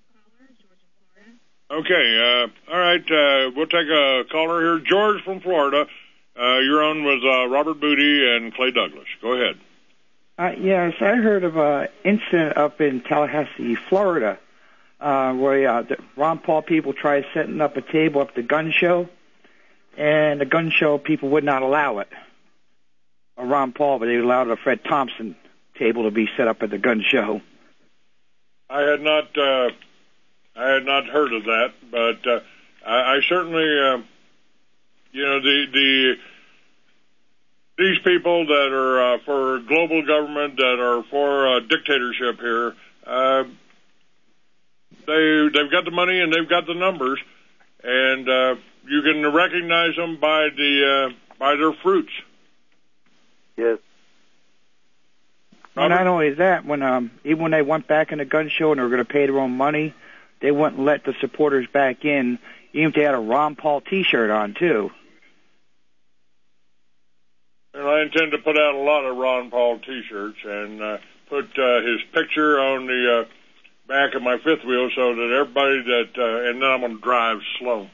[SPEAKER 1] Okay, uh, all right, uh, we'll take a caller here. George from Florida. Uh, you're on with uh, Robert Booty and Clay Douglas. Go ahead.
[SPEAKER 15] Uh, yes, I heard of an incident up in Tallahassee, Florida, uh, where uh, the Ron Paul people tried setting up a table at the gun show, and the gun show people would not allow it. A Ron Paul, but they allowed a Fred Thompson table to be set up at the gun show.
[SPEAKER 1] I had not... Uh I had not heard of that, but uh, I, I certainly, uh, you know, the the these people that are uh, for global government, that are for uh, dictatorship here, uh, they they've got the money and they've got the numbers, and uh, you can recognize them by the uh, by their fruits.
[SPEAKER 2] Yes.
[SPEAKER 15] Well, not only that, when um, even when they went back in the gun show and they were going to pay their own money, they wouldn't let the supporters back in, even if they had a Ron Paul T-shirt on, too.
[SPEAKER 1] And I intend to put out a lot of Ron Paul T-shirts and uh, put uh, his picture on the uh, back of my fifth wheel so that everybody that, uh, and then I'm going to drive slow.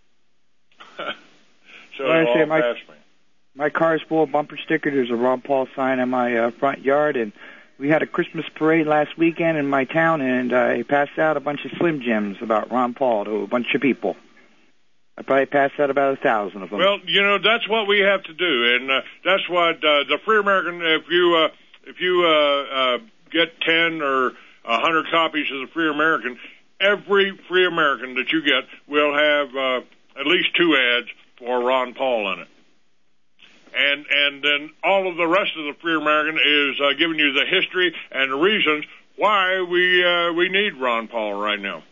[SPEAKER 1] so
[SPEAKER 15] well,
[SPEAKER 1] it'll all
[SPEAKER 15] my,
[SPEAKER 1] pass me.
[SPEAKER 15] My car's full of bumper stickers. There's a Ron Paul sign in my uh, front yard, and we had a Christmas parade last weekend in my town, and I passed out a bunch of Slim Jims about Ron Paul to a bunch of people. I probably passed out about a thousand of them.
[SPEAKER 1] Well, you know, that's what we have to do, and uh, that's what uh, the Free American, if you uh, if you uh, uh, get ten or a hundred copies of the Free American, every Free American that you get will have uh, at least two ads for Ron Paul in it. And and then all of the rest of the Free American is uh, giving you the history and the reasons why we uh, we need Ron Paul right now.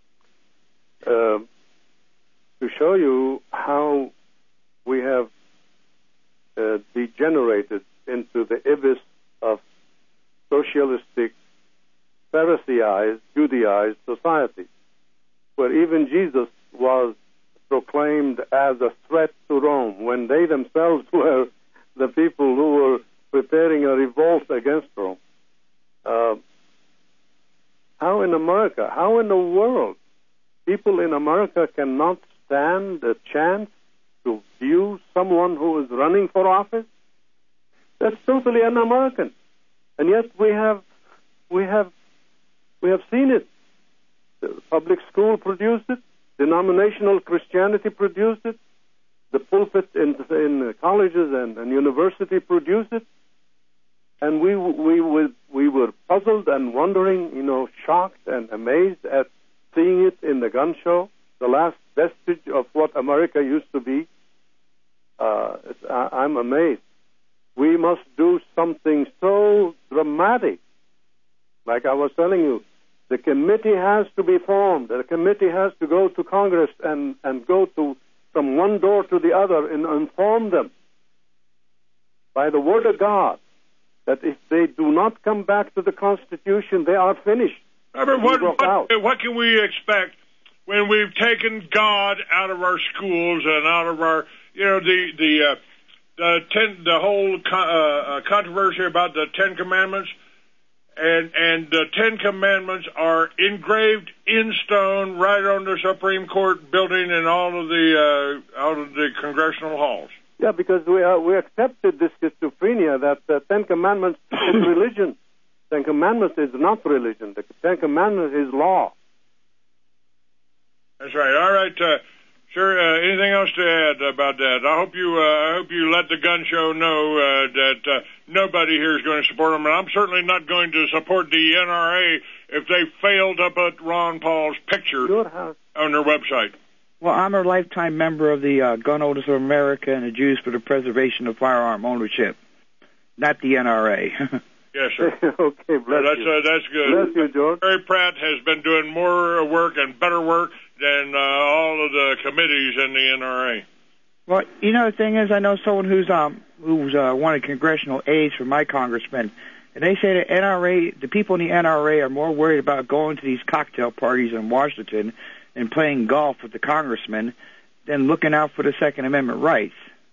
[SPEAKER 2] Uh, to show you how we have uh, degenerated into the abyss of socialistic, Pharisaized, Judaized society, where even Jesus was proclaimed as a threat to Rome when they themselves were the people who were preparing a revolt against Rome. Uh, how in America, how in the world, people in America cannot stand a chance to view someone who is running for office? That's totally un-American. And yet we have, we have, we have seen it. The public school produced it. Denominational Christianity produced it. The pulpit in, in colleges and, and university produced it. And we we were, we were puzzled and wondering, you know, shocked and amazed at seeing it in the gun show, the last vestige of what America used to be. Uh, I, I'm amazed. We must do something so dramatic. Like I was telling you, the committee has to be formed. The committee has to go to Congress and, and go to from one door to the other and inform them by the Word of God that if they do not come back to the Constitution, they are finished.
[SPEAKER 1] Robert, what, what, what can we expect when we've taken God out of our schools and out of our, you know, the the uh, the, ten, the whole uh, controversy about the Ten Commandments? And and the Ten Commandments are engraved in stone right on the Supreme Court building and all of the uh, out of the congressional halls.
[SPEAKER 2] Yeah, because we uh, we accepted this schizophrenia that the Ten Commandments is religion. Ten Commandments is not religion. The Ten Commandments is law.
[SPEAKER 1] That's right. All right. Uh, sure. Uh, anything else to add about that? I hope you. Uh, I hope you let the gun show know uh, that uh, nobody here is going to support them, and I'm certainly not going to support the N R A if they failed to put Ron Paul's picture on their website.
[SPEAKER 15] Well, I'm a lifetime member of the uh, Gun Owners of America and the Jews for the Preservation of Firearm Ownership, not the N R A.
[SPEAKER 1] Yes, sir.
[SPEAKER 2] Okay, bless
[SPEAKER 1] that's,
[SPEAKER 2] you.
[SPEAKER 1] Uh, that's good.
[SPEAKER 2] Bless you, George.
[SPEAKER 1] Barry Pratt has been doing more work and better work than uh, all of the committees in the N R A.
[SPEAKER 15] Well, you know, the thing is, I know someone who's um who's uh, wanted congressional aides for my congressman, and they say the N R A, the people in the N R A are more worried about going to these cocktail parties in Washington and playing golf with the congressman than looking out for the Second Amendment rights.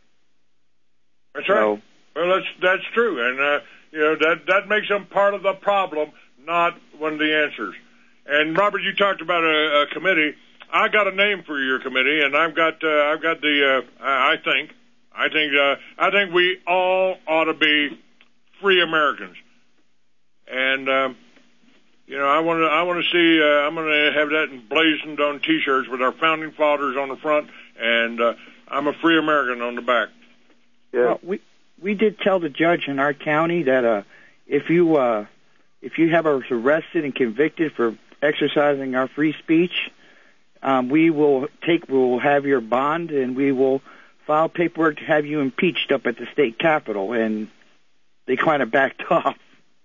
[SPEAKER 1] That's right. So, well, that's that's true, and uh, you know that that makes them part of the problem, not one of the answers. And Robert, you talked about a, a committee. I got a name for your committee, and I've got uh, I've got the uh, I think I think uh, I think we all ought to be free Americans, and um, you know I want to I want to see uh, I'm going to have that emblazoned on T-shirts with our founding fathers on the front, and uh, I'm a free American on the back.
[SPEAKER 15] Yeah. Well, we we did tell the judge in our county that uh, if you uh, if you have us arrested and convicted for exercising our free speech, um, we will take we will have your bond and we will file paperwork to have you impeached up at the state capitol. And they kind of backed off.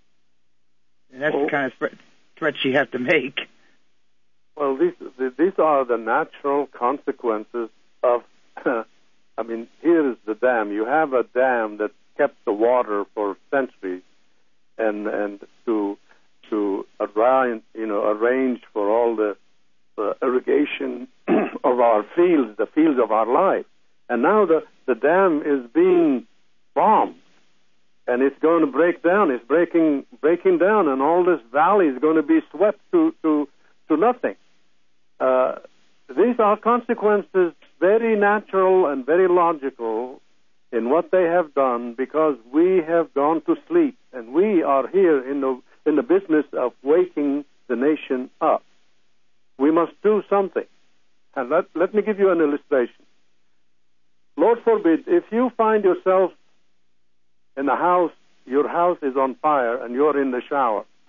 [SPEAKER 15] And that's oh. the kind of threat, threats you have to make.
[SPEAKER 2] Well, these these are the natural consequences of. I mean, here is the dam. You have a dam that kept the water for centuries, and and to to arrange, you know, arrange for all the uh, irrigation of our fields, the fields of our life. And now the, the dam is being bombed, and it's going to break down. It's breaking breaking down, and all this valley is going to be swept to to, to nothing. Uh, these are consequences very natural and very logical in what they have done, because we have gone to sleep, and we are here in the in the business of waking the nation up. We must do something. And let, let me give you an illustration. Lord forbid, if you find yourself in a house, your house is on fire, and you're in the shower,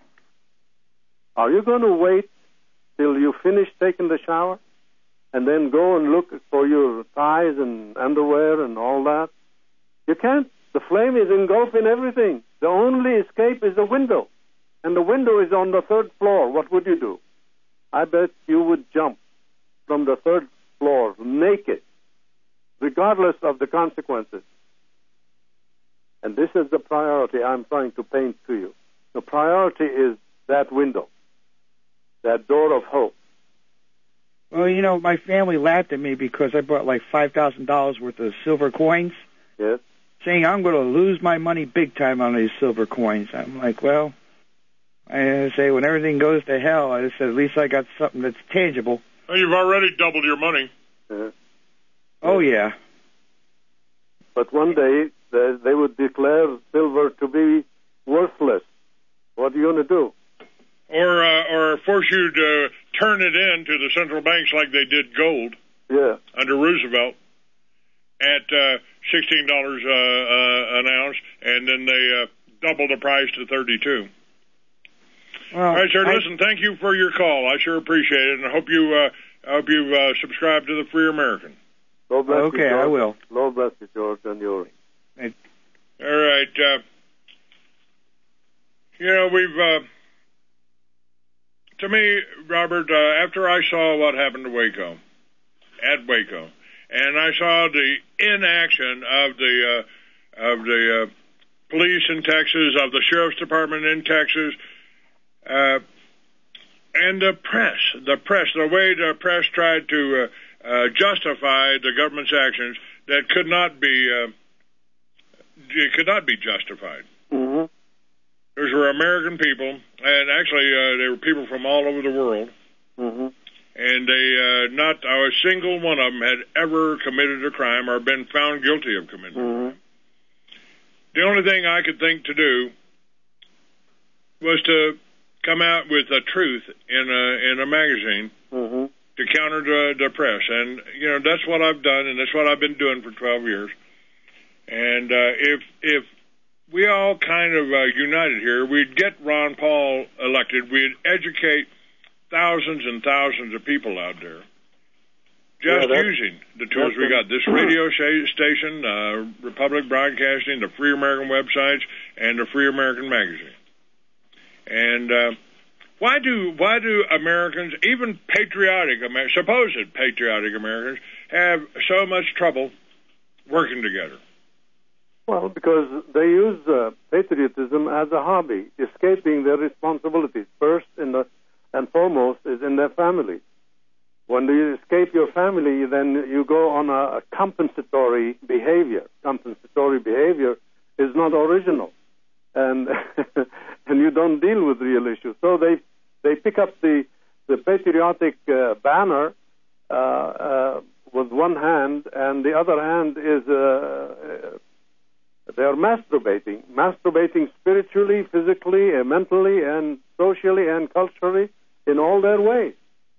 [SPEAKER 2] Are you going to wait till you finish taking the shower and then go and look for your ties and underwear and all that? You can't. The flame is engulfing everything. The only escape is the window. And the window is on the third floor. What would you do? I bet you would jump from the third floor naked, regardless of the consequences. And this is the priority I'm trying to paint to you. The priority is that window, that door of hope.
[SPEAKER 15] Well, you know, my family laughed at me because I bought like five thousand dollars worth of silver coins.
[SPEAKER 2] Yes.
[SPEAKER 15] Saying I'm going to lose my money big time on these silver coins. I'm like, well, I say when everything goes to hell, I said at least I got something that's tangible.
[SPEAKER 1] Well, you've already doubled your money.
[SPEAKER 2] Uh,
[SPEAKER 15] oh, yeah.
[SPEAKER 2] But one day they, they would declare silver to be worthless. What are you going to do?
[SPEAKER 1] Or uh, or force you to turn it in to the central banks like they did gold.
[SPEAKER 2] Yeah.
[SPEAKER 1] Under Roosevelt at uh, sixteen dollars uh, uh, an ounce, and then they uh, doubled the price to thirty-two.
[SPEAKER 15] Well,
[SPEAKER 1] all right, sir.
[SPEAKER 15] I,
[SPEAKER 1] listen, thank you for your call. I sure appreciate it, and I hope you uh, I hope you uh, subscribe to the Free American.
[SPEAKER 2] Lord bless
[SPEAKER 15] okay,
[SPEAKER 2] you, George.
[SPEAKER 15] I will.
[SPEAKER 2] Lord bless you, George, and yours.
[SPEAKER 15] Hey.
[SPEAKER 1] All right. Uh, you know, we've. Uh, to me, Robert, uh, after I saw what happened to Waco, at Waco, and I saw the inaction of the uh, of the uh, police in Texas, of the sheriff's department in Texas, uh, and the press, the press, the way the press tried to uh, uh, justify the government's actions that could not be uh, it could not be justified.
[SPEAKER 2] Mm-hmm.
[SPEAKER 1] Those were American people, and actually uh, they were people from all over the world.
[SPEAKER 2] Mm-hmm.
[SPEAKER 1] And they, uh, not a single one of them had ever committed a crime or been found guilty of committing
[SPEAKER 2] mm-hmm.
[SPEAKER 1] a crime. The only thing I could think to do was to come out with the truth in a in a magazine
[SPEAKER 2] mm-hmm.
[SPEAKER 1] to counter the, the press. And, you know, that's what I've done, and that's what I've been doing for twelve years. And uh, if if we all kind of uh, united here, we'd get Ron Paul elected, we'd educate thousands and thousands of people out there just
[SPEAKER 2] yeah,
[SPEAKER 1] using the tools we got. This radio station, uh, Republic Broadcasting, the Free American websites, and the Free American magazine. And uh, why do why do Americans, even patriotic, supposed patriotic Americans, have so much trouble working together?
[SPEAKER 2] Well, because they use uh, patriotism as a hobby, escaping their responsibilities. First in the, and foremost is in their family. When you escape your family, then you go on a, a compensatory behavior. Compensatory behavior is not original, and and you don't deal with real issues. So they they pick up the the patriotic uh, banner uh, uh, with one hand, and the other hand is. Uh, They are masturbating, masturbating spiritually, physically, uh, mentally, and socially, and culturally in all their ways.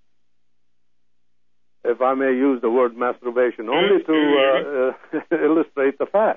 [SPEAKER 2] If I may use the word masturbation, only to uh, uh, illustrate the fact.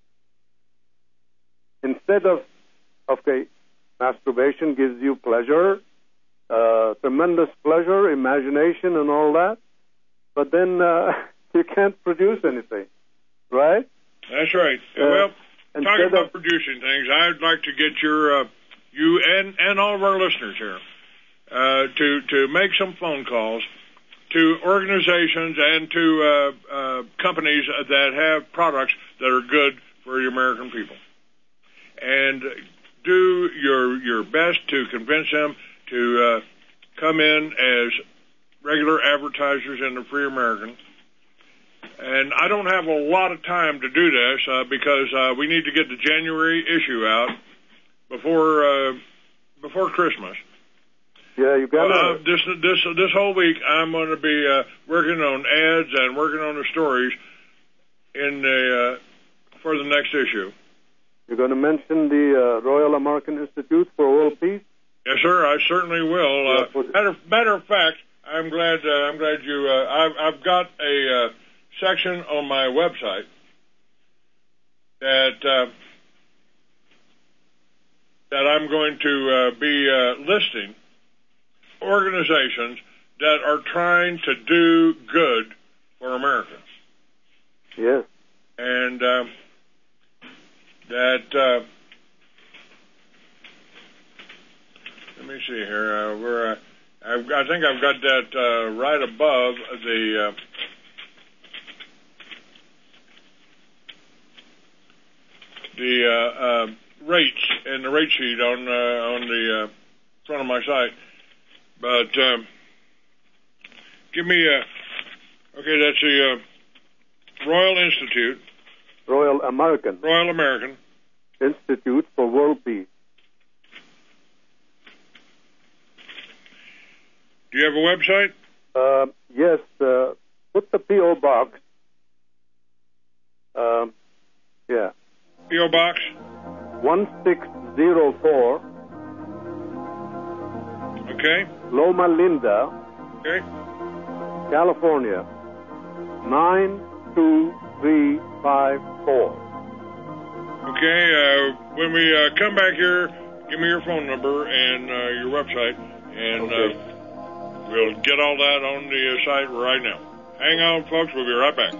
[SPEAKER 2] Instead of, okay, masturbation gives you pleasure, uh, tremendous pleasure, imagination, and all that, but then uh, you can't produce anything, right?
[SPEAKER 1] That's right. Uh, well, talking about of, producing things, I'd like to get your, uh, you and, and all of our listeners here, uh, to, to make some phone calls to organizations and to uh, uh, companies that have products that are good for the American people. And do your your best to convince them to uh, come in as regular advertisers in the Free American. And I don't have a lot of time to do this uh, because uh, we need to get the January issue out before uh, before Christmas.
[SPEAKER 2] Yeah, you got
[SPEAKER 1] uh, it. This this this whole week, I'm going to be uh, working on ads and working on the stories in the uh, for the next issue.
[SPEAKER 2] You're going to mention the uh, Royal American Institute for World Peace?
[SPEAKER 1] Yes, sir. I certainly will. Uh, matter, matter of fact, I'm glad. Uh, I'm glad you. Uh, I've, I've got a. Uh, section on my website that uh, that I'm going to uh, be uh, listing organizations that are trying to do good for Americans.
[SPEAKER 2] Yes.
[SPEAKER 1] And um, that, uh, let me see here, uh, we're, uh, I've, I think I've got that uh, right above the, uh, the uh, uh, rates and the rate sheet on uh, on the uh, front of my site. But um, give me a, okay, that's the uh, Royal Institute.
[SPEAKER 2] Royal American.
[SPEAKER 1] Royal American.
[SPEAKER 2] Institute for World Peace.
[SPEAKER 1] Do you have a website?
[SPEAKER 2] Uh, yes. Uh, put the P O box. Um, yeah.
[SPEAKER 1] P O box?
[SPEAKER 2] one six zero four.
[SPEAKER 1] Okay.
[SPEAKER 2] Loma Linda.
[SPEAKER 1] Okay.
[SPEAKER 2] California. nine two three five four.
[SPEAKER 1] Okay. Uh, when we uh, come back here, give me your phone number and uh, your website, and
[SPEAKER 2] okay.
[SPEAKER 1] uh, we'll get all that on the uh, site right now. Hang on, folks. We'll be right back.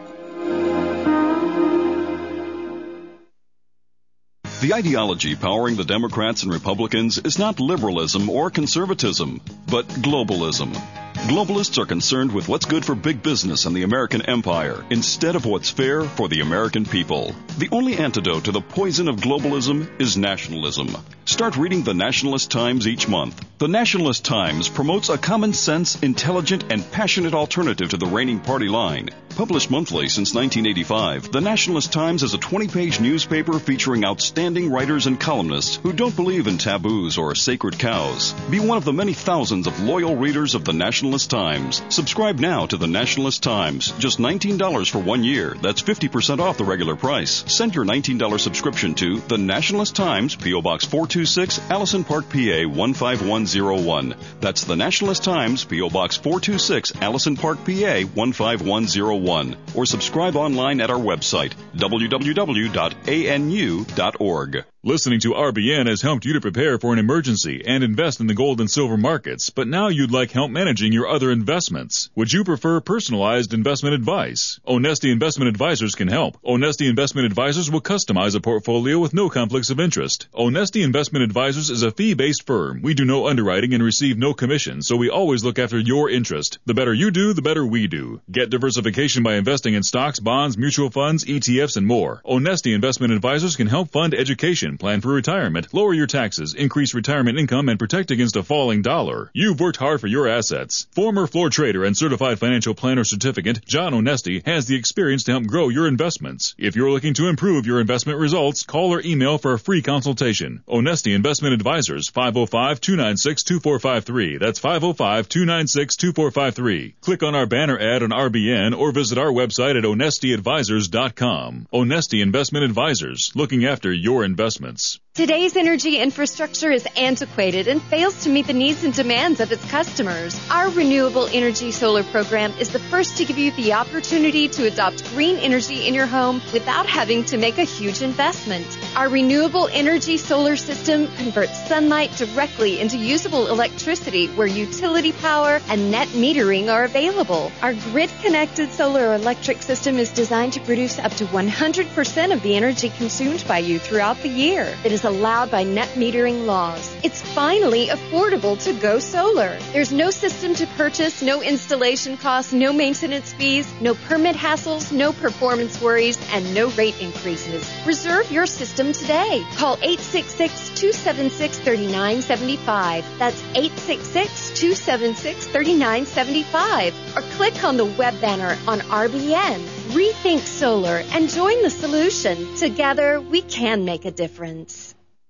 [SPEAKER 11] The ideology powering the Democrats and Republicans is not liberalism or conservatism, but globalism. Globalists are concerned with what's good for big business and the American empire instead of what's fair for the American people. The only antidote to the poison of globalism is nationalism. Start reading the Nationalist Times each month. The Nationalist Times promotes a common sense, intelligent, and passionate alternative to the reigning party line. Published monthly since nineteen eighty-five, the Nationalist Times is a twenty-page newspaper featuring outstanding writers and columnists who don't believe in taboos or sacred cows. Be one of the many thousands of loyal readers of the Nationalist Times. Subscribe now to the Nationalist Times. Just nineteen dollars for one year. That's fifty percent off the regular price. Send your nineteen dollars subscription to the Nationalist Times, P O Box four two six, Allison Park, P A one five one zero one. That's the Nationalist Times, P O Box four two six, Allison Park, P A one five one zero one. Or subscribe online at our website, w w w dot a n u dot org.
[SPEAKER 13] Listening to R B N has helped you to prepare for an emergency and invest in the gold and silver markets, but now you'd like help managing your other investments. Would you prefer personalized investment advice? Onesti Investment Advisors can help. Onesti Investment Advisors will customize a portfolio with no conflicts of interest. Onesti Investment Advisors is a fee-based firm. We do no underwriting and receive no commission, so we always look after your interest. The better you do, the better we do. Get diversification by investing in stocks, bonds, mutual funds, E T Fs, and more. Onesti Investment Advisors can help fund education, plan for retirement, lower your taxes, increase retirement income, and protect against a falling dollar. You've worked hard for your assets. Former floor trader and certified financial planner certificate, John Onesti, has the experience to help grow your investments. If you're looking to improve your investment results, call or email for a free consultation. Onesti Investment Advisors, five oh five, two nine six, two four five three. That's five oh five, two nine six, two four five three. Click on our banner ad on R B N or visit our website at onesti advisors dot com. Onesti Investment Advisors, looking after your investments.
[SPEAKER 3] Today's energy infrastructure is antiquated and fails to meet the needs and demands of its customers. Our Renewable Energy Solar program is the first to give you the opportunity to adopt green energy in your home without having to make a huge investment. Our Renewable Energy Solar system converts sunlight directly into usable electricity where utility power and net metering are available. Our grid-connected solar electric system is designed to produce up to one hundred percent of the energy consumed by you throughout the year. It is allowed by net metering laws. It's finally affordable to go solar. There's no system to purchase, no installation costs, no maintenance fees, no permit hassles, no performance worries, and no rate increases. Reserve your system today. Call eight six six, two seven six, three nine seven five. That's eight six six, two seven six, three nine seven five. Or click on the web banner on R B N. Rethink solar and join the solution. Together, we can make a difference.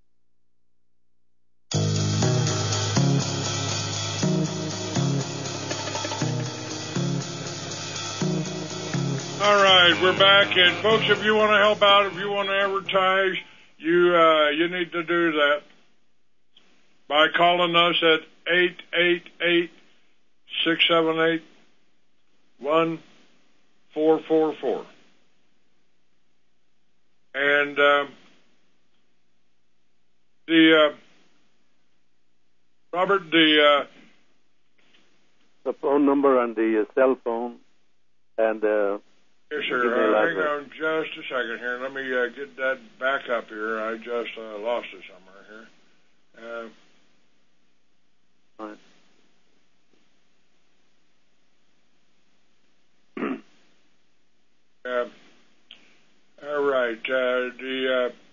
[SPEAKER 1] All right, we're back, and folks, if you want to help out, if you want to advertise, you uh, you need to do that by calling us at eight eight eight, six seven eight, one four four four. And uh, the uh, Robert, the uh,
[SPEAKER 2] the phone number and the uh, cell phone and uh,
[SPEAKER 1] yes, sir. Uh, hang on just a second here. Let me uh, get that back up here. I just uh, lost it somewhere here. Uh,
[SPEAKER 2] All right.
[SPEAKER 1] uh, all right. Uh, the uh,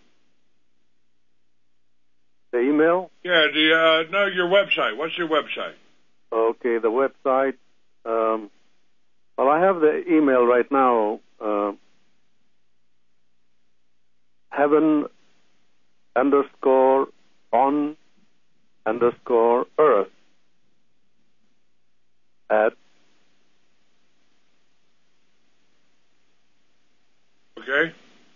[SPEAKER 2] the email?
[SPEAKER 1] Yeah. The uh, no, your website. What's your website?
[SPEAKER 2] Okay, the website. Um, well, I have the email right now. Uh, heaven underscore on underscore earth at
[SPEAKER 1] okay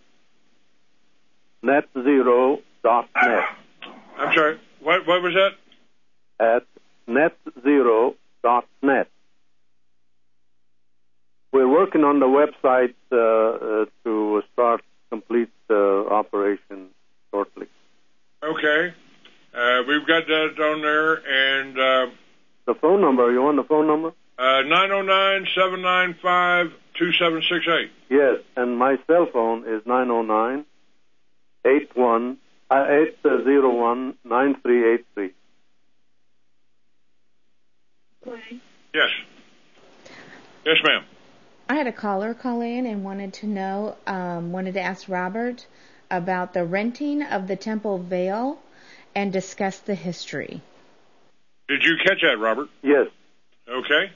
[SPEAKER 2] net zero dot net.
[SPEAKER 1] I'm sorry. What what was that?
[SPEAKER 2] At net zero dot net. We're working on the website uh, uh, to start complete uh, operation shortly.
[SPEAKER 1] Okay. Uh, we've got that on there, and uh,
[SPEAKER 2] the phone number. You want the phone number?
[SPEAKER 1] Uh, nine oh nine, seven nine five, two seven six eight.
[SPEAKER 2] Yes, and my cell phone is nine oh nine, eight one, uh, eight zero one, nine three eight three.
[SPEAKER 1] Yes. Yes, ma'am.
[SPEAKER 16] I had a caller call in and wanted to know, um, wanted to ask Robert about the renting of the temple veil and discuss the history.
[SPEAKER 1] Did you catch that, Robert?
[SPEAKER 2] Yes.
[SPEAKER 1] Okay.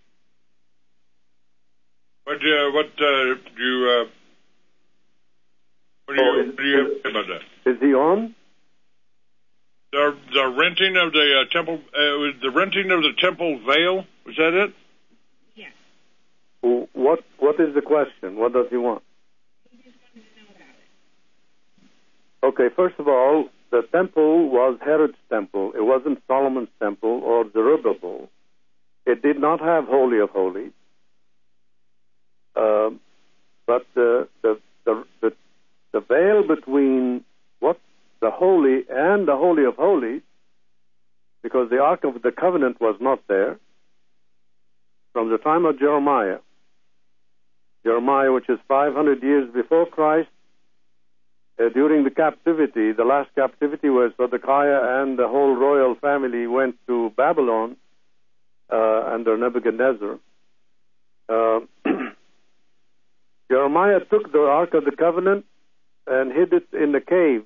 [SPEAKER 1] What uh, what uh, do you uh, what do you,
[SPEAKER 2] oh, is,
[SPEAKER 1] what do you have to say about that?
[SPEAKER 2] Is he on?
[SPEAKER 1] The the renting of the uh, temple uh, the renting of the temple veil, was that it?
[SPEAKER 16] Yes.
[SPEAKER 2] What what is the question? What does he want?
[SPEAKER 16] He just wanted to know about it.
[SPEAKER 2] Okay, first of all, the temple was Herod's temple. It wasn't Solomon's temple or Zerubbabel. It did not have Holy of Holies. Uh, but the, the the the the veil between what the holy and the Holy of Holies, because the Ark of the Covenant was not there from the time of Jeremiah. Jeremiah, which is five hundred years before Christ, uh, during the captivity, the last captivity where Zedekiah and the whole royal family went to Babylon uh, under Nebuchadnezzar. Uh, Jeremiah took the Ark of the Covenant and hid it in the cave.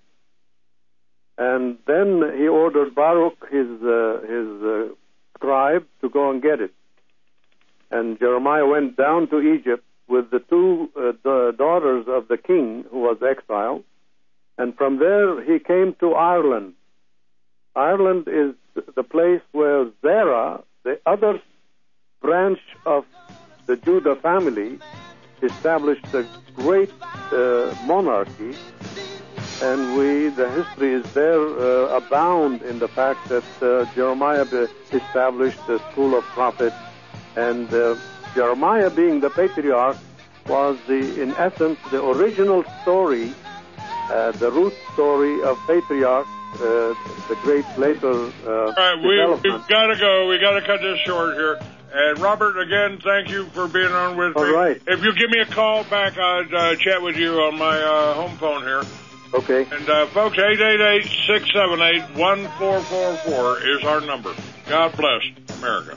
[SPEAKER 2] And then he ordered Baruch, his uh, his uh, scribe, to go and get it. And Jeremiah went down to Egypt with the two uh, the daughters of the king who was exiled. And from there he came to Ireland. Ireland is the place where Zerah, the other branch of the Judah family, established a great uh, monarchy, and we, the history is there uh, abound in the fact that uh, Jeremiah established the school of prophets, and uh, Jeremiah, being the patriarch, was the, in essence, the original story, uh, the root story of patriarch, uh, the great later uh,
[SPEAKER 1] All right, we, we've got to go. We got to cut this short here. And Robert, again, thank you for being on with
[SPEAKER 2] All
[SPEAKER 1] me.
[SPEAKER 2] right.
[SPEAKER 1] If you give me a call back, I'd uh, chat with you on my uh, home phone here.
[SPEAKER 2] Okay.
[SPEAKER 1] And uh, folks, eight eight eight, six seven eight, one four four four is our number. God bless America.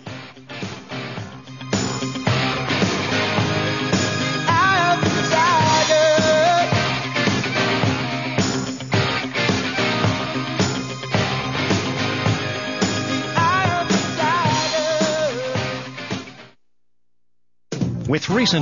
[SPEAKER 17] With recent